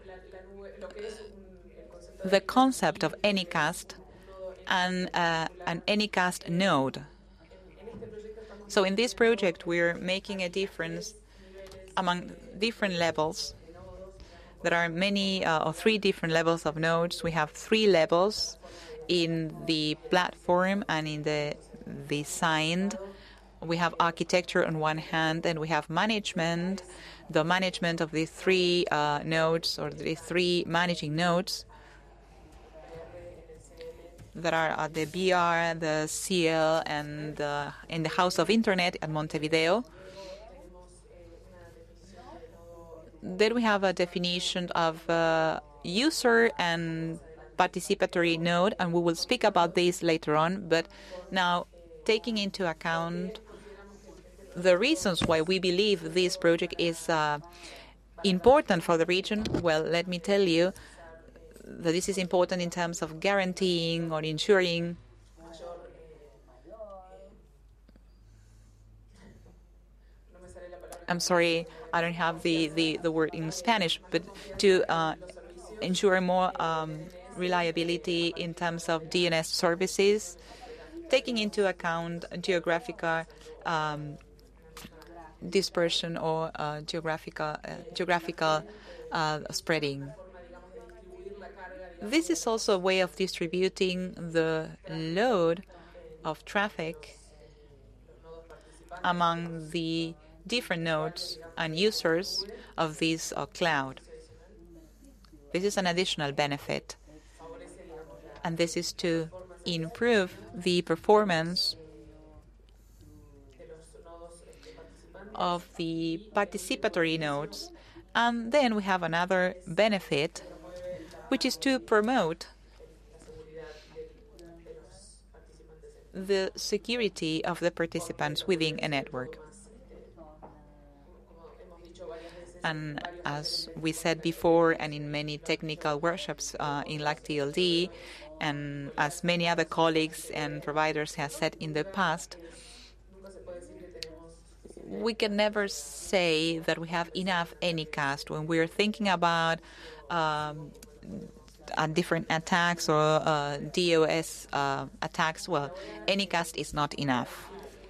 the concept of Anycast and uh, an Anycast node. So in this project, we're making a difference among different levels. There are many uh, or three different levels of nodes. We have three levels in the platform and in the design. We have architecture on one hand, and we have management, the management of the three uh, nodes or the three managing nodes that are at the B R, the C L, and uh, in the House of Internet at Montevideo. Then we have a definition of uh, user and participatory node, and we will speak about this later on. But now, taking into account the reasons why we believe this project is uh, important for the region, well, let me tell you that this is important in terms of guaranteeing or ensuring I'm sorry, I don't have the, the, the word in Spanish, but to uh, ensure more um, reliability in terms of D N S services, taking into account geographical um, dispersion or uh, geographical, uh, geographical uh, spreading. This is also a way of distributing the load of traffic among the different nodes and users of this uh, cloud. This is an additional benefit, and this is to improve the performance of the participatory nodes. And then we have another benefit, which is to promote the security of the participants within a network. And as we said before, and in many technical workshops uh, in LAC-T L D, and as many other colleagues and providers have said in the past, we can never say that we have enough Anycast when we're thinking about um, uh, different attacks or uh, DOS uh, attacks. Well, Anycast is not enough.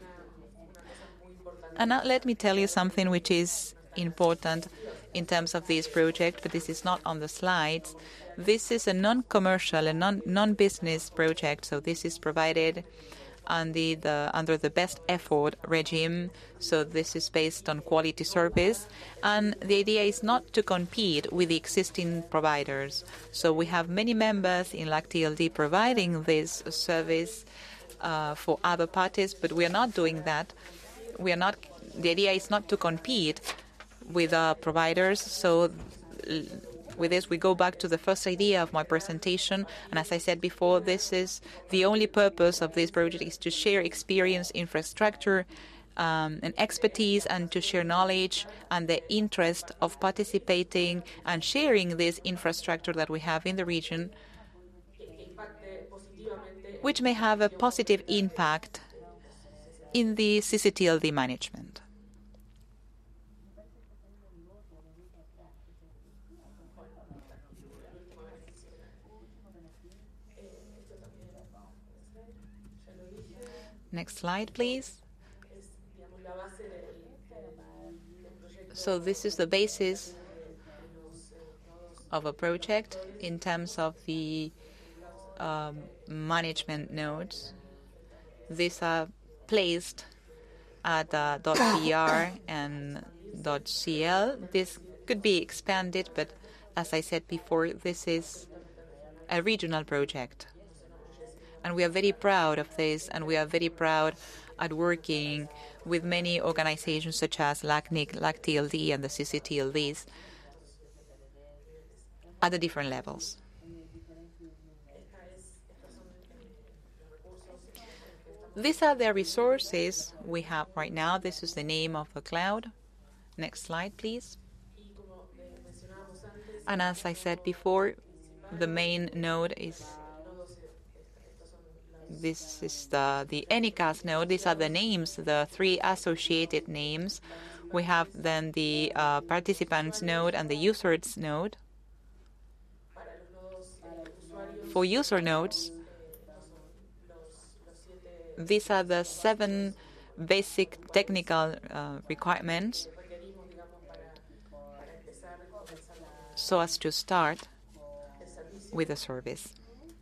And now let me tell you something which is important in terms of this project, but this is not on the slides. This is a non-commercial and non, non-business project, so this is provided under the, under the best effort regime, so this is based on quality service, and the idea is not to compete with the existing providers. So we have many members in LAC-T L D providing this service uh, for other parties, but we are not doing that. We are not. The idea is not to compete with uh, providers. So with this, we go back to the first idea of my presentation. And as I said before, this is the only purpose of this project is to share experience, infrastructure, um, and expertise, and to share knowledge and the interest of participating and sharing this infrastructure that we have in the region, which may have a positive impact in the C C T L D management. Next slide, please. So this is the basis of a project in terms of the um, management nodes. These are placed at uh, .br and .cl. This could be expanded, but as I said before, this is a regional project. And we are very proud of this, and we are very proud at working with many organizations such as LACNIC, LACTLD, and the C C T L Ds at the different levels. These are the resources we have right now. This is the name of the cloud. Next slide, please. And as I said before, the main node is this is the, the Anycast node. These are the names, the three associated names. We have then the uh, participants node and the users node. For user nodes, these are the seven basic technical uh, requirements so as to start with the service.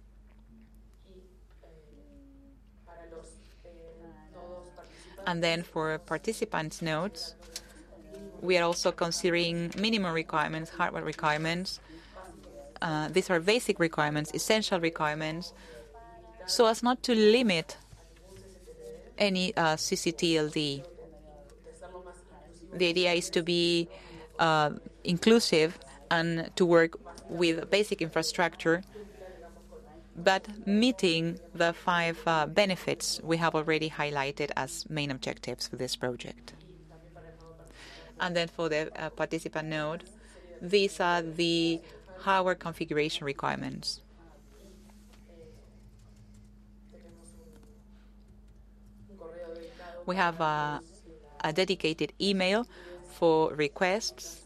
And then for participants nodes, we are also considering minimum requirements, hardware requirements. Uh, these are basic requirements, essential requirements, so as not to limit any uh, C C T L D. The idea is to be uh, inclusive and to work with basic infrastructure, but meeting the five uh, benefits we have already highlighted as main objectives for this project. And then for the uh, participant node, these are the hardware configuration requirements. We have a, a dedicated email for requests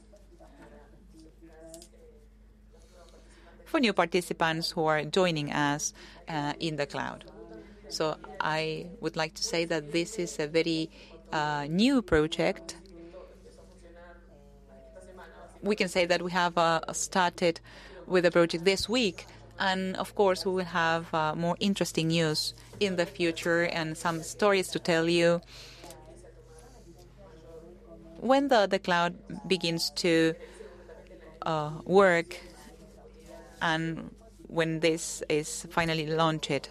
for new participants who are joining us uh, in the cloud. So I would like to say that this is a very uh, new project. We can say that we have uh, started with the project this week, and of course we will have uh, more interesting news in the future and some stories to tell you when the, the cloud begins to uh, work and when this is finally launched.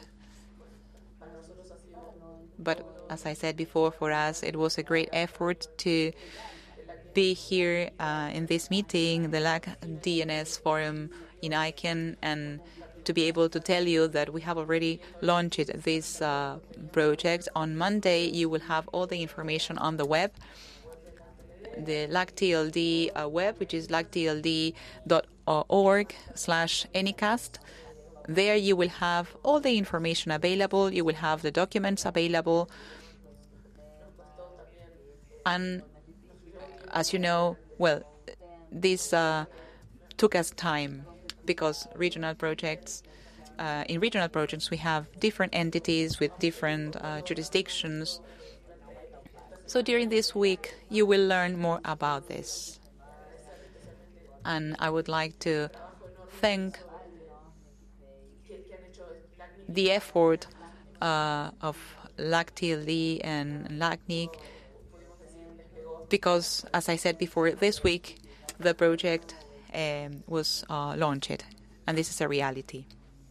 But as I said before, for us it was a great effort to be here uh, in this meeting, the LAC D N S forum in ICANN, and to be able to tell you that we have already launched this uh, project. On Monday, you will have all the information on the web, the LACTLD uh, web, which is lactld dot org slash anycast. There you will have all the information available. You will have the documents available. And as you know, well, this uh, took us time because regional projects, uh, in regional projects, we have different entities with different uh, jurisdictions. So during this week, you will learn more about this. And I would like to thank the effort uh, of LACTLD and LACNIC, because, as I said before, this week the project um, was uh, launched, and this is a reality.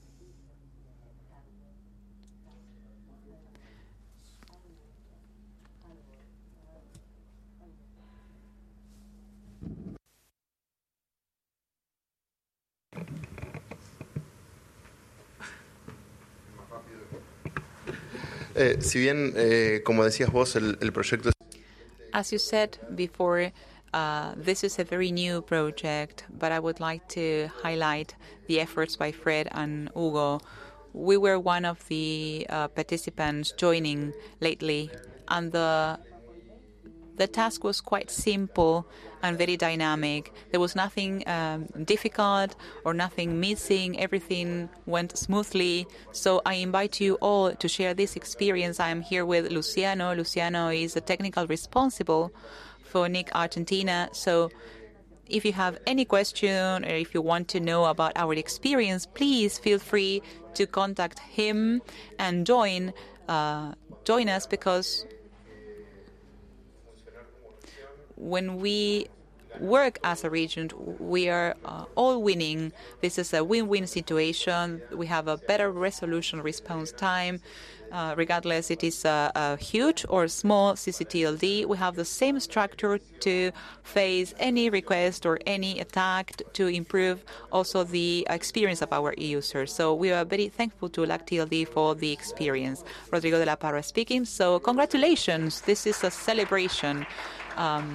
Eh, si bien, eh, como decías vos, el, el proyecto... As you said before, uh, this is a very new project, but I would like to highlight the efforts by Fred and Hugo. We were one of the uh, participants joining lately, and the the task was quite simple and very dynamic. There was nothing um, difficult or nothing missing. Everything went smoothly. So I invite you all to share this experience. I am here with Luciano. Luciano is the technical responsible for N I C Argentina. So if you have any question or if you want to know about our experience, please feel free to contact him and join uh, join us, because when we work as a region, we are uh, all winning. This is a win-win situation. We have a better resolution response time. Uh, regardless it is a, a huge or small C C T L D, we have the same structure to face any request or any attack to improve also the experience of our users. So we are very thankful to L A C T L D for the experience. Rodrigo de la Parra speaking. So congratulations. This is a celebration. Um,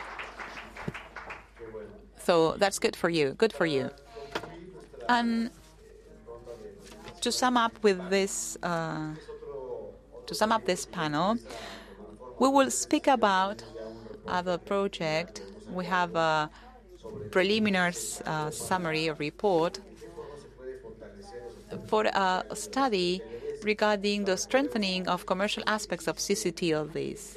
so that's good for you. Good for you. And to sum up with this, uh, to sum up this panel, we will speak about other project. We have a preliminary uh, summary of report for a study regarding the strengthening of commercial aspects of C C T L Ds.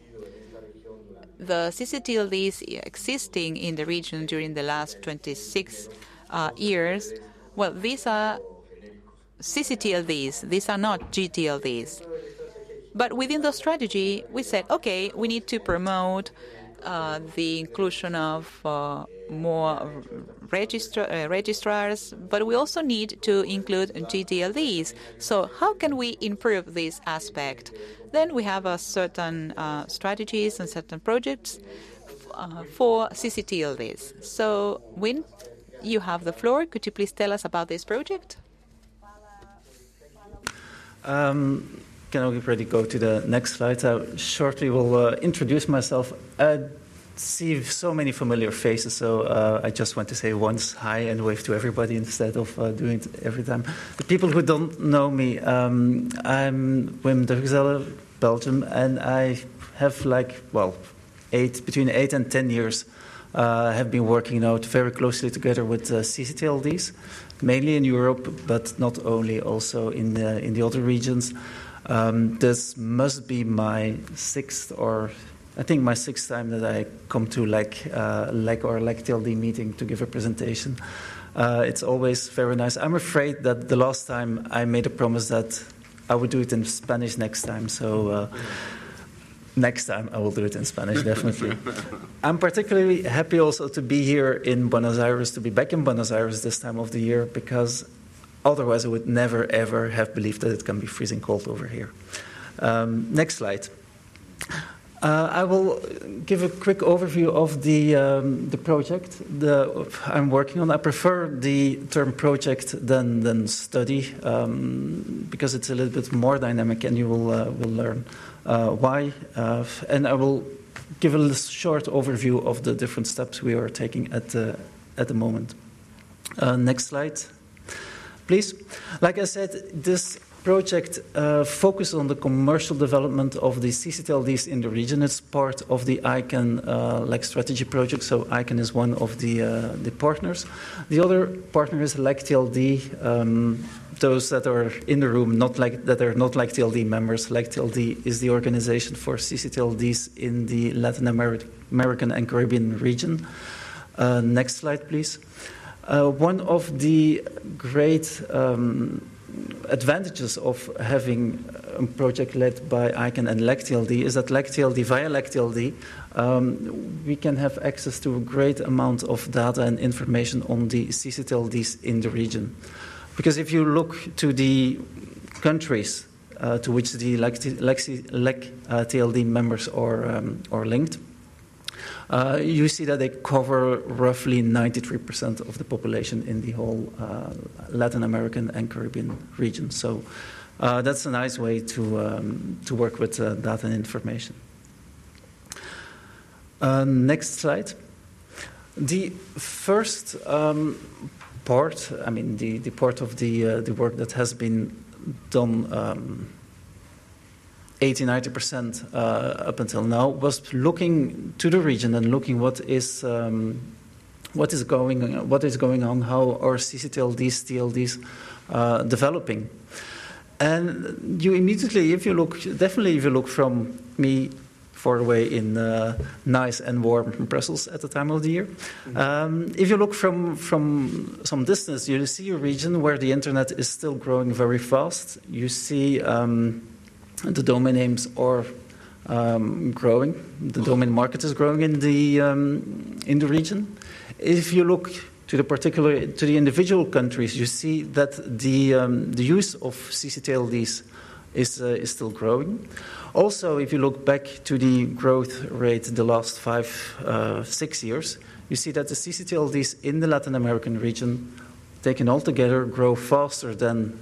The C C T L Ds existing in the region during the last twenty-six uh, years, well, these are C C T L Ds. These are not G T L Ds. But within the strategy, we said, okay, we need to promote uh, the inclusion of uh, more registra uh, registrars, but we also need to include G T L Ds. So how can we improve this aspect? Then we have a certain uh, strategies and certain projects uh, for C C T L Ds. So, Win, you have the floor. Could you please tell us about this project? Um, can I already go to the next slide? I shortly will uh, introduce myself. I see so many familiar faces, so uh, I just want to say once hi and wave to everybody instead of uh, doing it every time. The people who don't know me, um, I'm Wim de Gezelle, Belgium, and I have like, well, eight between eight and ten years uh, have been working out very closely together with uh, C C T L Ds, mainly in Europe, but not only, also in the, in the other regions. Um, this must be my sixth or I think my sixth time that I come to like uh, like or like T L D meeting to give a presentation. Uh, it's always very nice. I'm afraid that the last time I made a promise that I would do it in Spanish next time. So uh, next time I will do it in Spanish, definitely. I'm particularly happy also to be here in Buenos Aires, to be back in Buenos Aires this time of the year, because otherwise I would never ever have believed that it can be freezing cold over here. Um, next slide. Uh, I will give a quick overview of the um, the project the, I'm working on. I prefer the term project than than study um, because it's a little bit more dynamic, and you will uh, will learn uh, why. Uh, and I will give a short overview of the different steps we are taking at the at the moment. Uh, next slide, please. Like I said, this project uh, focuses on the commercial development of the C C T L Ds in the region. It's part of the I CANN uh, like strategy project, so I CANN is one of the uh, the partners. The other partner is L A C T L D. Um, those that are in the room, not like that are not L A C T L D members. L A C T L D is the organization for C C T L Ds in the Latin Ameri- American and Caribbean region. Uh, next slide, please. Uh, one of the great um, advantages of having a project led by I CANN and L A C T L D is that L A C T L D, via L A C T L D, um, we can have access to a great amount of data and information on the C C T L Ds in the region. Because if you look to the countries uh, to which the L A C T L D members are, um, are linked, Uh, you see that they cover roughly ninety-three percent of the population in the whole uh, Latin American and Caribbean region. So uh, that's a nice way to um, to work with uh, data and information. Uh, next slide. The first um, part, I mean, the, the part of the uh, the work that has been done. Um, eighty to ninety percent uh, up until now was looking to the region and looking what is um, what is going what is going on, how are C C T L Ds, T L Ds uh, developing, and you immediately, if you look, definitely if you look from me far away in uh, nice and warm Brussels at the time of the year. Mm-hmm. Um, if you look from, from some distance, you see a region where the internet is still growing very fast. You see um, the domain names are um, growing. The domain market is growing in the, um, in the region. If you look to the particular, to the individual countries, you see that the, um, the use of C C T L Ds is, uh, is still growing. Also, if you look back to the growth rate the last five, uh, six years, you see that the C C T L Ds in the Latin American region, taken all together, grow faster than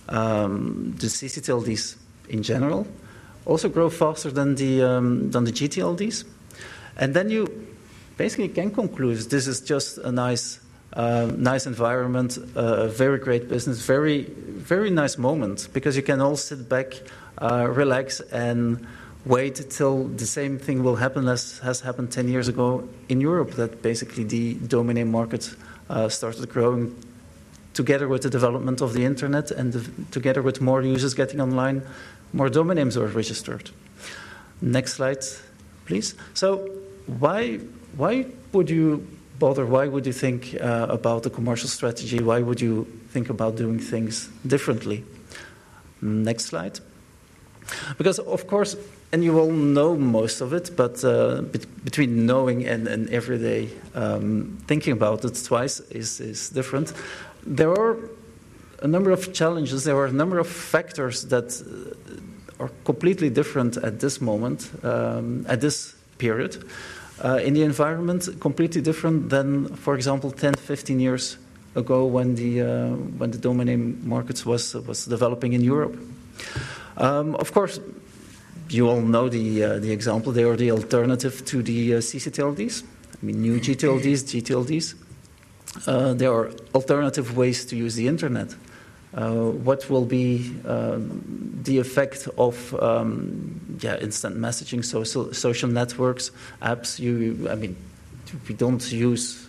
um, the C C T L Ds in general, also grow faster than the, um, than the G T L Ds. And then you basically can conclude this is just a nice Uh, nice environment, uh, very great business, very, very nice moment, because you can all sit back, uh, relax, and wait till the same thing will happen as has happened ten years ago in Europe, that basically the domain name market uh, started growing together with the development of the internet, and the, together with more users getting online, more domain names were registered. Next slide, please. So why, why would you bother? Why would you think uh, about the commercial strategy? Why would you think about doing things differently? Next slide. Because, of course, and you all know most of it, but uh, be between knowing and, and everyday um, thinking about it twice is, is different. There are a number of challenges, there are a number of factors that are completely different at this moment, um, at this period. Uh, in the environment, completely different than, for example, ten, fifteen years ago when the, uh, when the domain name market was, uh, was developing in Europe. Um, of course, you all know the, uh, the example. They are the alternative to the uh, C C T L Ds. I mean, new G T L Ds, G T L Ds. Uh, there are alternative ways to use the internet. Uh, what will be uh, the effect of um, yeah, instant messaging, social, social networks, apps? You, I mean, we don't use,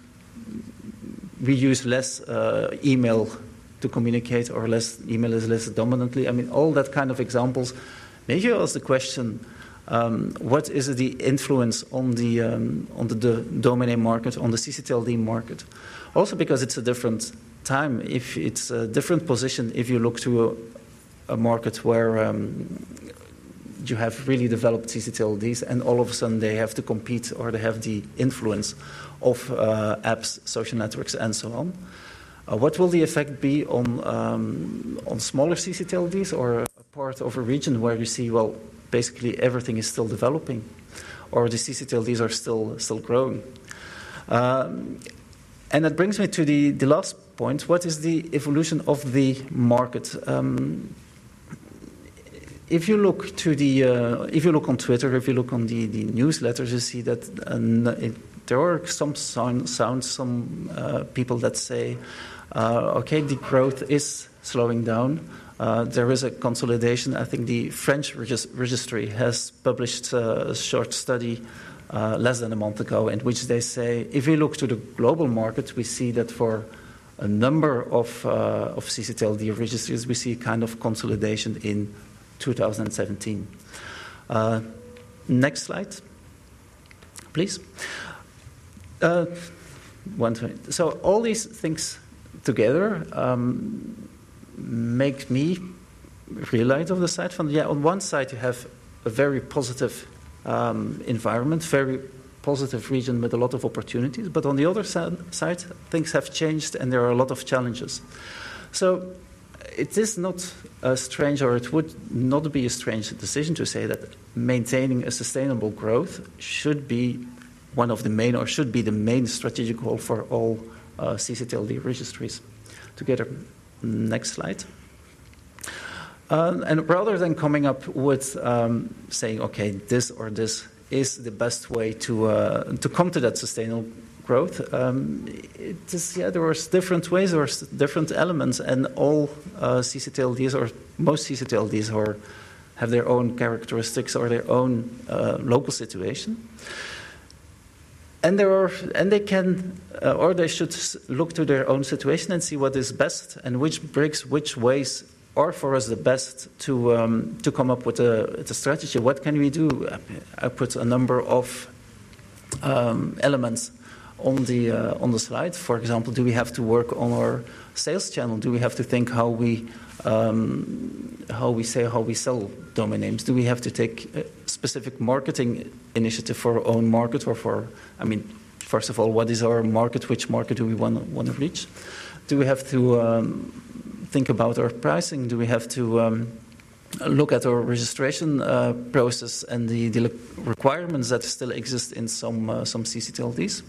we use less uh, email to communicate, or less email is less dominantly. I mean, all that kind of examples. Maybe you ask the question, um, what is the influence on the um, on the, the domain name market, on the C C T L D market? Also because it's a different time, if it's a different position, if you look to a, a market where um, you have really developed C C T L Ds and all of a sudden they have to compete, or they have the influence of uh, apps, social networks, and so on. Uh, what will the effect be on, um, on smaller C C T L Ds, or a part of a region where you see, well, basically everything is still developing, or the C C T L Ds are still, still growing? Um, And that brings me to the, the last point. What is the evolution of the market? Um, if you look to the, uh, if you look on Twitter, if you look on the, the newsletters, you see that uh, it, there are some sound, sounds, some uh, people that say, uh, okay, the growth is slowing down. Uh, there is a consolidation. I think the French regis registry has published uh, a short study Uh, less than a month ago, in which they say, if we look to the global market, we see that for a number of, uh, of C C T L D registries, we see kind of consolidation in two thousand seventeen. Uh, next slide, please. Uh, one, two, so all these things together um, make me realize of the side from, yeah, on one side you have a very positive Um, environment, very positive region with a lot of opportunities, but on the other side, things have changed and there are a lot of challenges. So it is not a strange, or it would not be a strange decision to say that maintaining a sustainable growth should be one of the main, or should be the main strategic goal for all uh, C C T L D registries. Together, next slide. Uh, and rather than coming up with um, saying, okay, this or this is the best way to uh, to come to that sustainable growth, um, it is, yeah, there are different ways or different elements, and all uh, C C T L Ds, or most C C T L Ds, are have their own characteristics or their own uh, local situation. And there are, and they can, uh, or they should look to their own situation and see what is best and which brings which ways are for us the best to um, to come up with a, with a strategy. What can we do? I put a number of um, elements on the uh, on the slide. For example, do we have to work on our sales channel? Do we have to think how we um, how we say how we sell domain names? Do we have to take a specific marketing initiative for our own market, or for I mean, first of all, what is our market? Which market do we want want to reach? Do we have to um, think about our pricing? Do we have to um, look at our registration uh, process and the, the requirements that still exist in some uh, some C C T L Ds?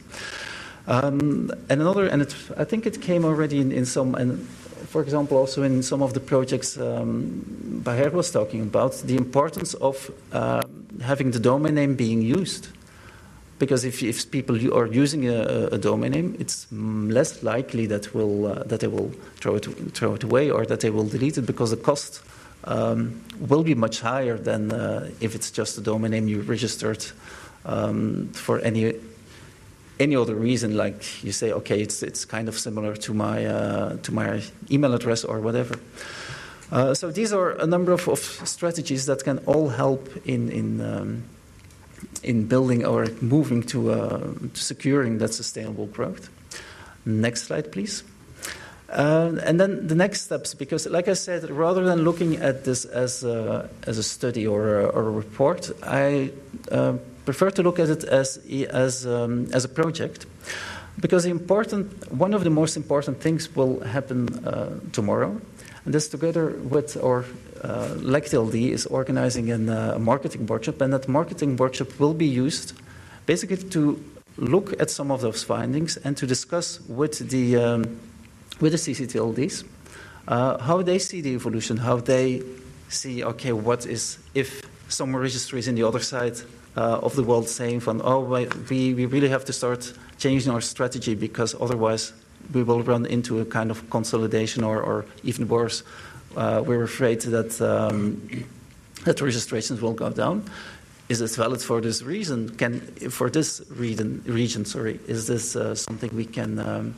Um, and another, and it, I think it came already in, in some, and for example, also in some of the projects um, Baher was talking about, the importance of uh, having the domain name being used. Because if, if people are using a, a domain name, it's less likely that will uh, that they will throw it throw it away or that they will delete it, because the cost um, will be much higher than uh, if it's just a domain name you registered um, for any any other reason. Like you say, okay, it's it's kind of similar to my uh, to my email address or whatever. Uh, so these are a number of, of strategies that can all help in in. Um, in building or moving to, uh, to securing that sustainable growth. Next slide, please. Uh, and then the next steps, because like I said, rather than looking at this as a, as a study or a, or a report, I uh, prefer to look at it as, as, um, as a project. Because the important, one of the most important things will happen uh, tomorrow. And this, together with our uh, LecTLD, is organizing an, uh, a marketing workshop, and that marketing workshop will be used basically to look at some of those findings and to discuss with the um, with the C C T L Ds uh, how they see the evolution, how they see, okay, what is, if some registries in the other side uh, of the world saying from, oh, we we really have to start changing our strategy, because otherwise we will run into a kind of consolidation, or, or even worse, uh, we're afraid that um, that registrations will go down. Is this valid for this reason? Can for this region? Region, sorry, is this uh, something we can? Um,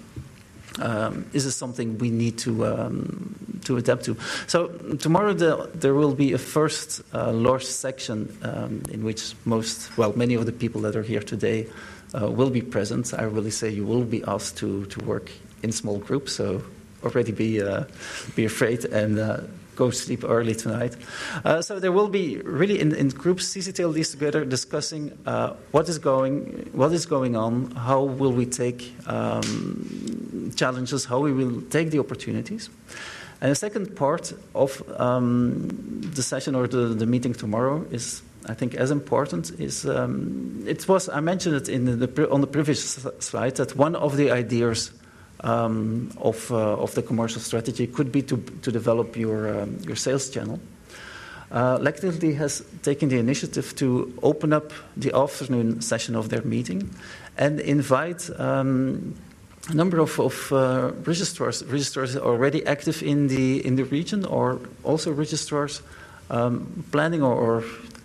um, is this something we need to um, to adapt to? So tomorrow the, there will be a first uh, large section um, in which most, well, many of the people that are here today Uh, will be present. I really say you will be asked to, to work in small groups, so already be uh, be afraid and uh, go sleep early tonight. Uh, so there will be really in, in groups, C C T L Ds together, discussing uh, what is going what is going on, how will we take um, challenges, how we will take the opportunities. And the second part of um, the session or the, the meeting tomorrow is, I think, as important, is um, it was, I mentioned it in the, on the previous slide, that one of the ideas um, of, uh, of the commercial strategy could be to, to develop your, um, your sales channel. Uh, LecTLD has taken the initiative to open up the afternoon session of their meeting and invite um, a number of, of uh, registrars, registrars already active in the, in the region, or also registrars um, planning or, or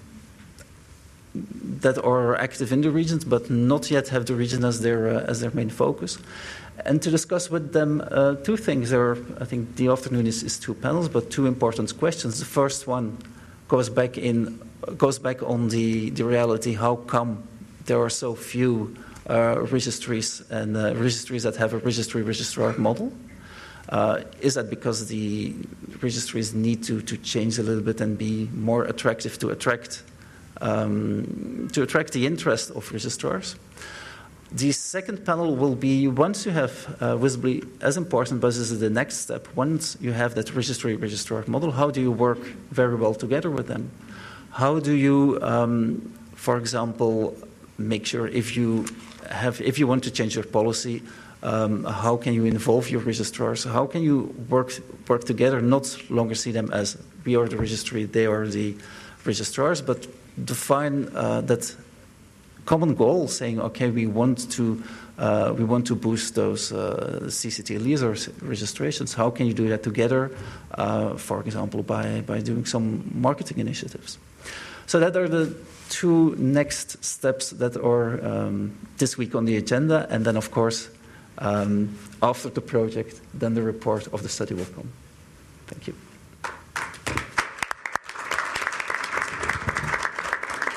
that are active in the regions but not yet have the region as their uh, as their main focus, and to discuss with them uh, two things. There are, I think the afternoon is, is two panels, but two important questions. The first one goes back in goes back on the, the reality. How come there are so few uh, registries and uh, registries that have a registry registrar model? Uh, is that because the registries need to, to change a little bit and be more attractive to attract Um, to attract the interest of registrars? The second panel will be, once you have uh, visibly as important, but this is the next step, once you have that registry registrar model, how do you work very well together with them? How do you, um, for example, make sure if you have, if you want to change your policy, um, how can you involve your registrars? How can you work work together? Not longer see them as we are the registry, they are the registrars, but define uh, that common goal, saying, okay, we want to uh, we want to boost those uh, C C T L Ds or registrations. How can you do that together? Uh, for example, by by doing some marketing initiatives. So that are the two next steps that are um, this week on the agenda, and then of course um, after the project, then the report of the study will come. Thank you.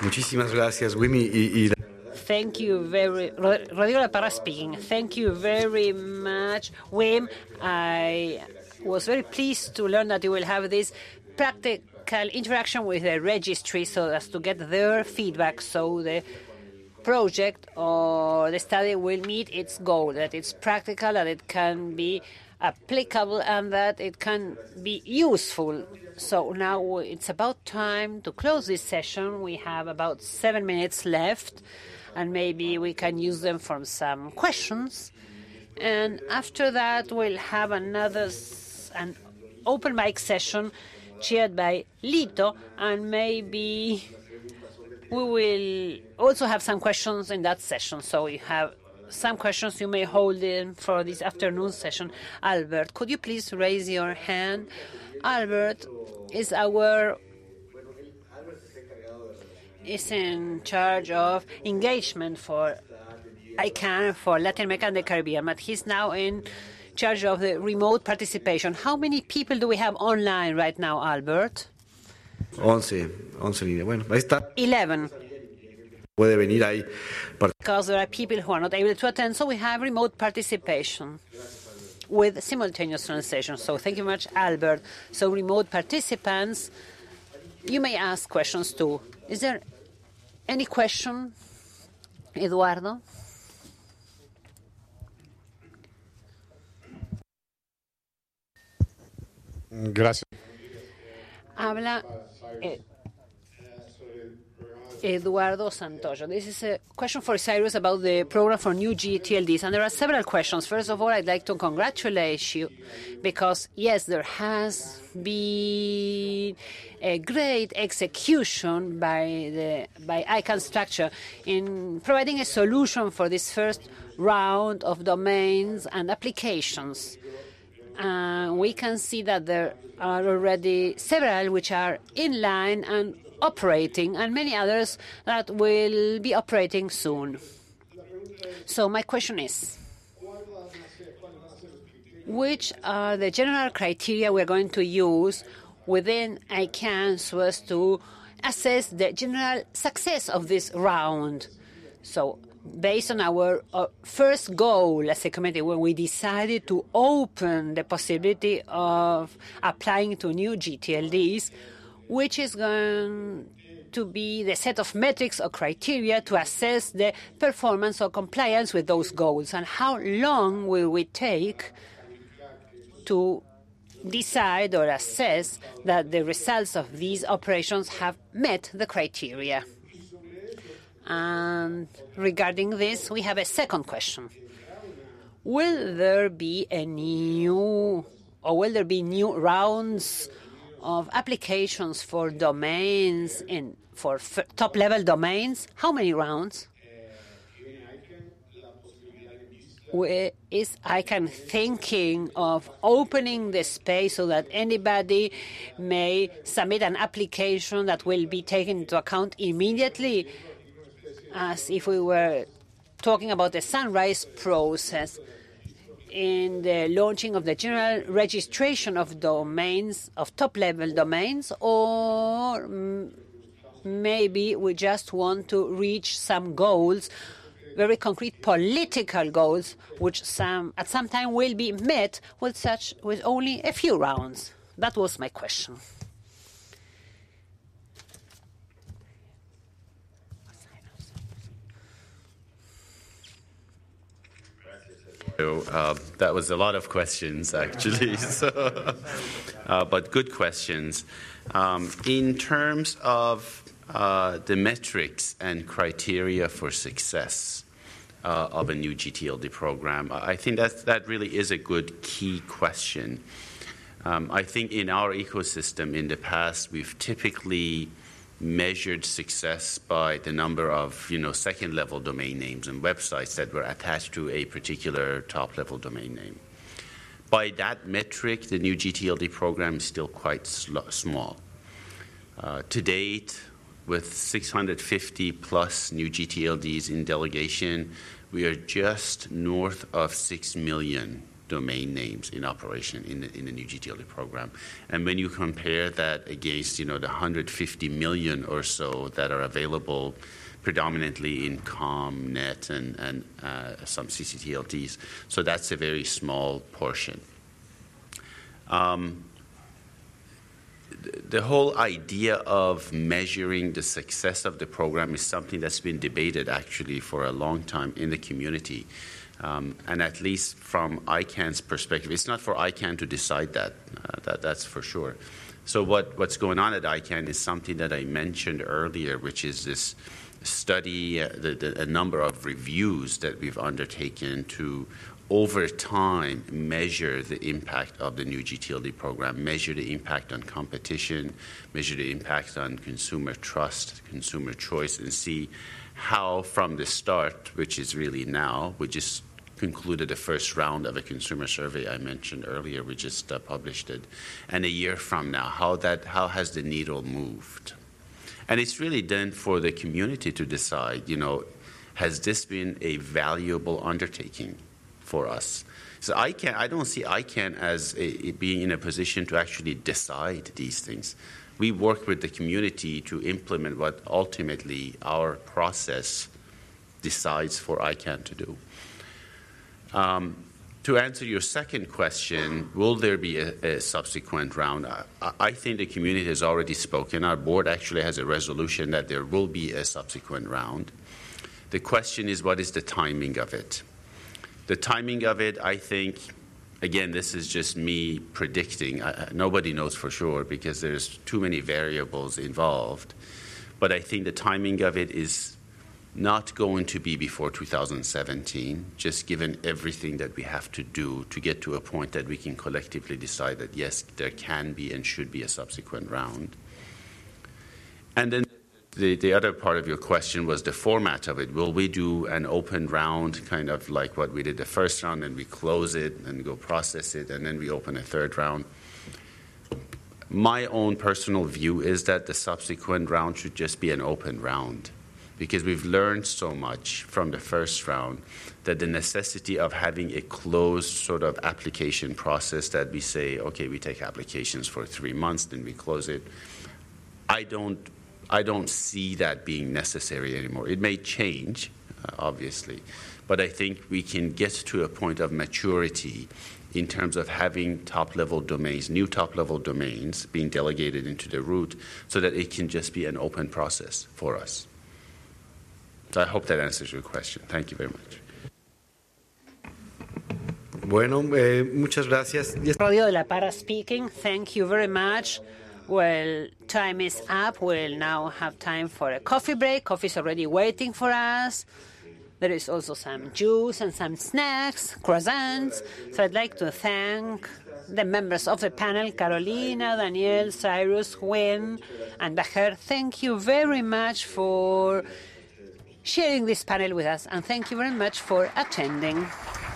Muchísimas gracias, Wimi. Y, y... Thank you very Rodrigo La Parra speaking. Thank you very much, Wim. I was very pleased to learn that you will have this practical interaction with the registry so as to get their feedback, so the project or the study will meet its goal, that it's practical, that it can be applicable, and that it can be useful. So now it's about time to close this session. We have about seven minutes left, and maybe we can use them for some questions. And after that, we'll have another an open mic session chaired by Lito, and maybe we will also have some questions in that session. So we have some questions you may hold in for this afternoon session. Albert, could you please raise your hand? Albert is our is in charge of engagement for I C A N for Latin America and the Caribbean, but he's now in charge of the remote participation. How many people do we have online right now, Albert? once, once líneas. Bueno, ahí está. eleven. Puede venir ahí. Because there are people who are not able to attend, so we have remote participation with simultaneous translation. So thank you very much, Albert. So remote participants, you may ask questions too. Is there any question, Eduardo? Gracias. Habla eh, Eduardo Santoyo. This is a question for Cyrus about the program for new G T L Ds. And there are several questions. First of all, I'd like to congratulate you because, yes, there has been a great execution by the by I C A N structure in providing a solution for this first round of domains and applications. Uh, we can see that there are already several which are in line and operating, and many others that will be operating soon. So my question is, which are the general criteria we're going to use within I C A N so as to assess the general success of this round? So based on our uh, first goal as a committee, when we decided to open the possibility of applying to new G T L Ds, which is going to be the set of metrics or criteria to assess the performance or compliance with those goals, and how long will we take to decide or assess that the results of these operations have met the criteria. And regarding this, we have a second question. Will there be a new, or will there be new rounds of applications for domains, in for f- top-level domains? How many rounds? Where is I C A N thinking of opening the space so that anybody may submit an application that will be taken into account immediately, as if we were talking about the sunrise process in the launching of the general registration of domains, of top-level domains, or m- maybe we just want to reach some goals, very concrete political goals, which some at some time will be met with such with only a few rounds. That was my question. So, uh, that was a lot of questions, actually, so, uh, but good questions. Um, in terms of uh, the metrics and criteria for success uh, of a new G T L D program, I think that that really is a good key question. Um, I think in our ecosystem in the past, we've typically measured success by the number of, you know, second-level domain names and websites that were attached to a particular top-level domain name. By that metric, the new G T L D program is still quite sl- small. Uh, to date, with six hundred fifty plus new G T L Ds in delegation, we are just north of six million domain names in operation in the, in the new G T L D program. And when you compare that against, you know, the one hundred fifty million or so that are available predominantly in ComNet and, and uh, some C C T L Ds, so that's a very small portion. Um, the whole idea of measuring the success of the program is something that's been debated actually for a long time in the community. Um, and at least from I CAN's perspective, it's not for I CAN to decide that, uh, that that's for sure. So what, what's going on at I CAN is something that I mentioned earlier, which is this study, uh, the, the, a number of reviews that we've undertaken to over time measure the impact of the new G T L D program, measure the impact on competition, measure the impact on consumer trust, consumer choice, and see how from the start, which is really now, we just concluded the first round of a consumer survey I mentioned earlier, we just uh, published it, and a year from now, how that how has the needle moved? And it's really then for the community to decide, you know, has this been a valuable undertaking for us? So I can I don't see I CAN as a, being in a position to actually decide these things. We work with the community to implement what ultimately our process decides for I CAN to do. Um, to answer your second question, will there be a, a subsequent round? I, I think the community has already spoken. Our board actually has a resolution that there will be a subsequent round. The question is, what is the timing of it? The timing of it, I think, again, this is just me predicting. I, nobody knows for sure because there's too many variables involved. But I think the timing of it is not going to be before two thousand seventeen, just given everything that we have to do to get to a point that we can collectively decide that, yes, there can be and should be a subsequent round. And then the, the other part of your question was the format of it. Will we do an open round, kind of like what we did the first round, and we close it and go process it, and then we open a third round? My own personal view is that the subsequent round should just be an open round, because we've learned so much from the first round that the necessity of having a closed sort of application process that we say, okay, we take applications for three months, then we close it, I don't I don't see that being necessary anymore. It may change, uh, obviously, but I think we can get to a point of maturity in terms of having top-level domains, new top-level domains being delegated into the root so that it can just be an open process for us. So I hope that answers your question. Thank you very much. Bueno, eh, muchas gracias. Rodrigo de la Parra speaking. Thank you very much. Well, time is up. We'll now have time for a coffee break. Coffee is already waiting for us. There is also some juice and some snacks, croissants. So I'd like to thank the members of the panel, Carolina, Daniel, Cyrus, Gwen, and Baher. Thank you very much for sharing this panel with us, and thank you very much for attending.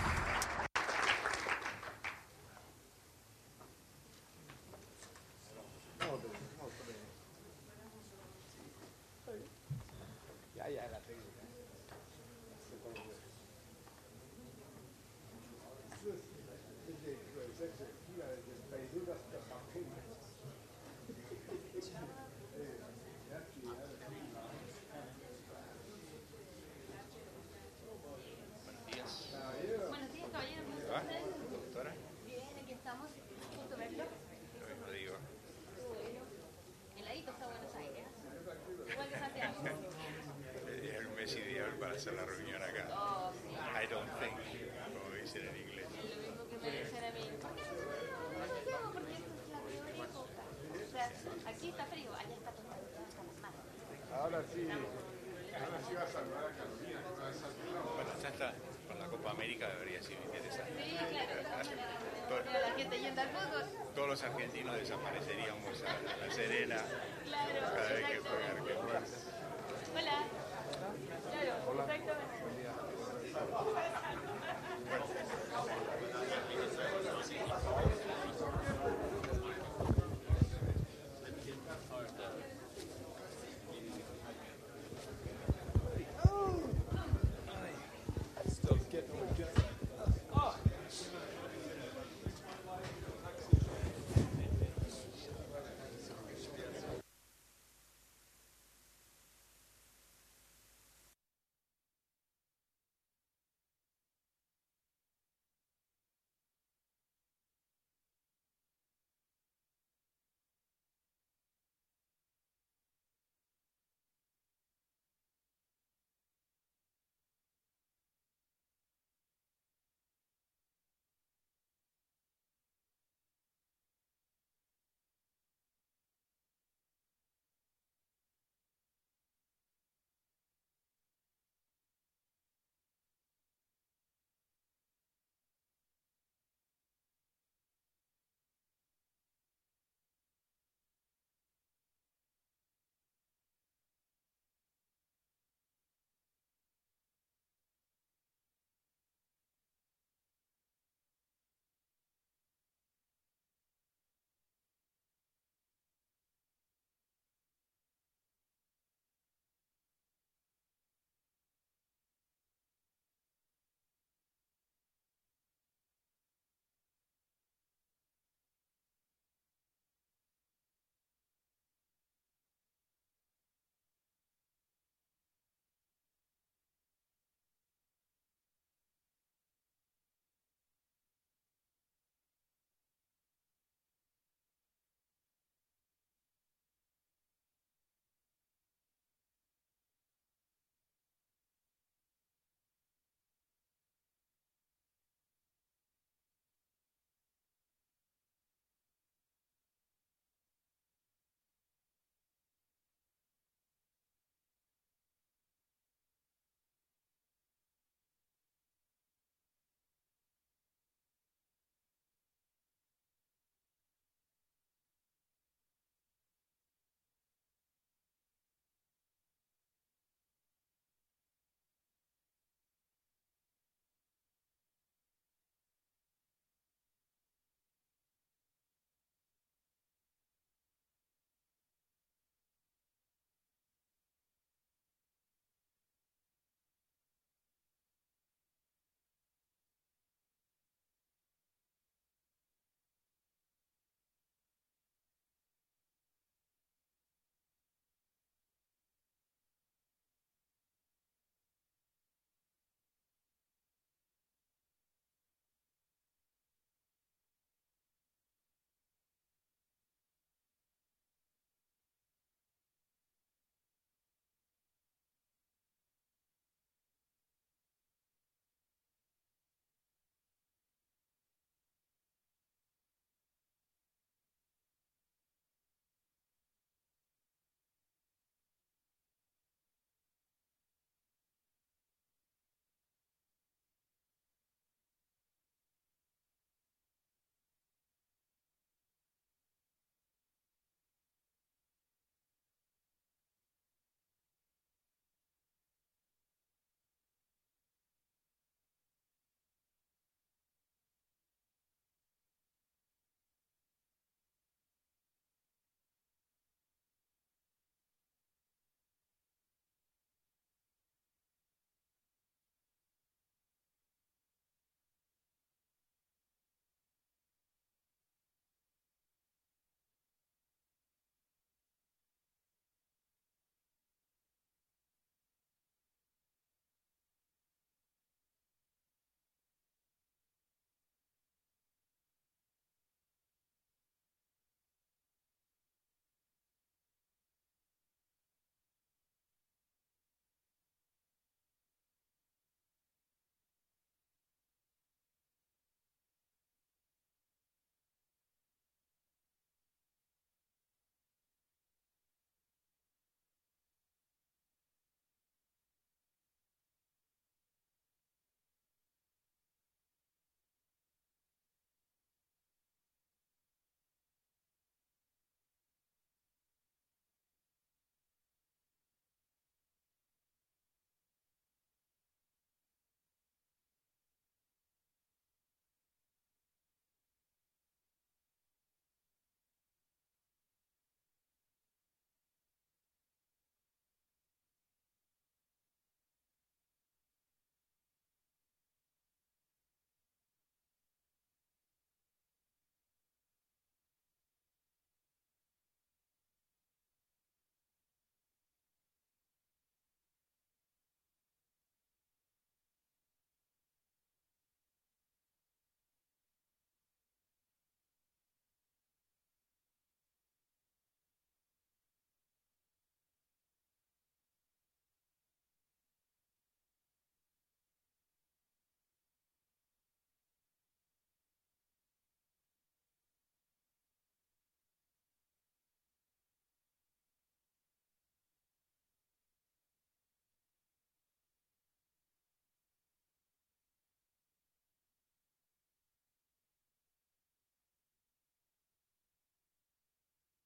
Ahora sí, ahora sí va a saludar a Carolina. Bueno, ya está. Con la Copa América debería ser interesante. Sí, claro. Todo, la gente yendo al fútbol. Todos los argentinos desapareceríamos a La Serena. Claro. Cada vez que juega Argentina. Hola. Claro, exactamente.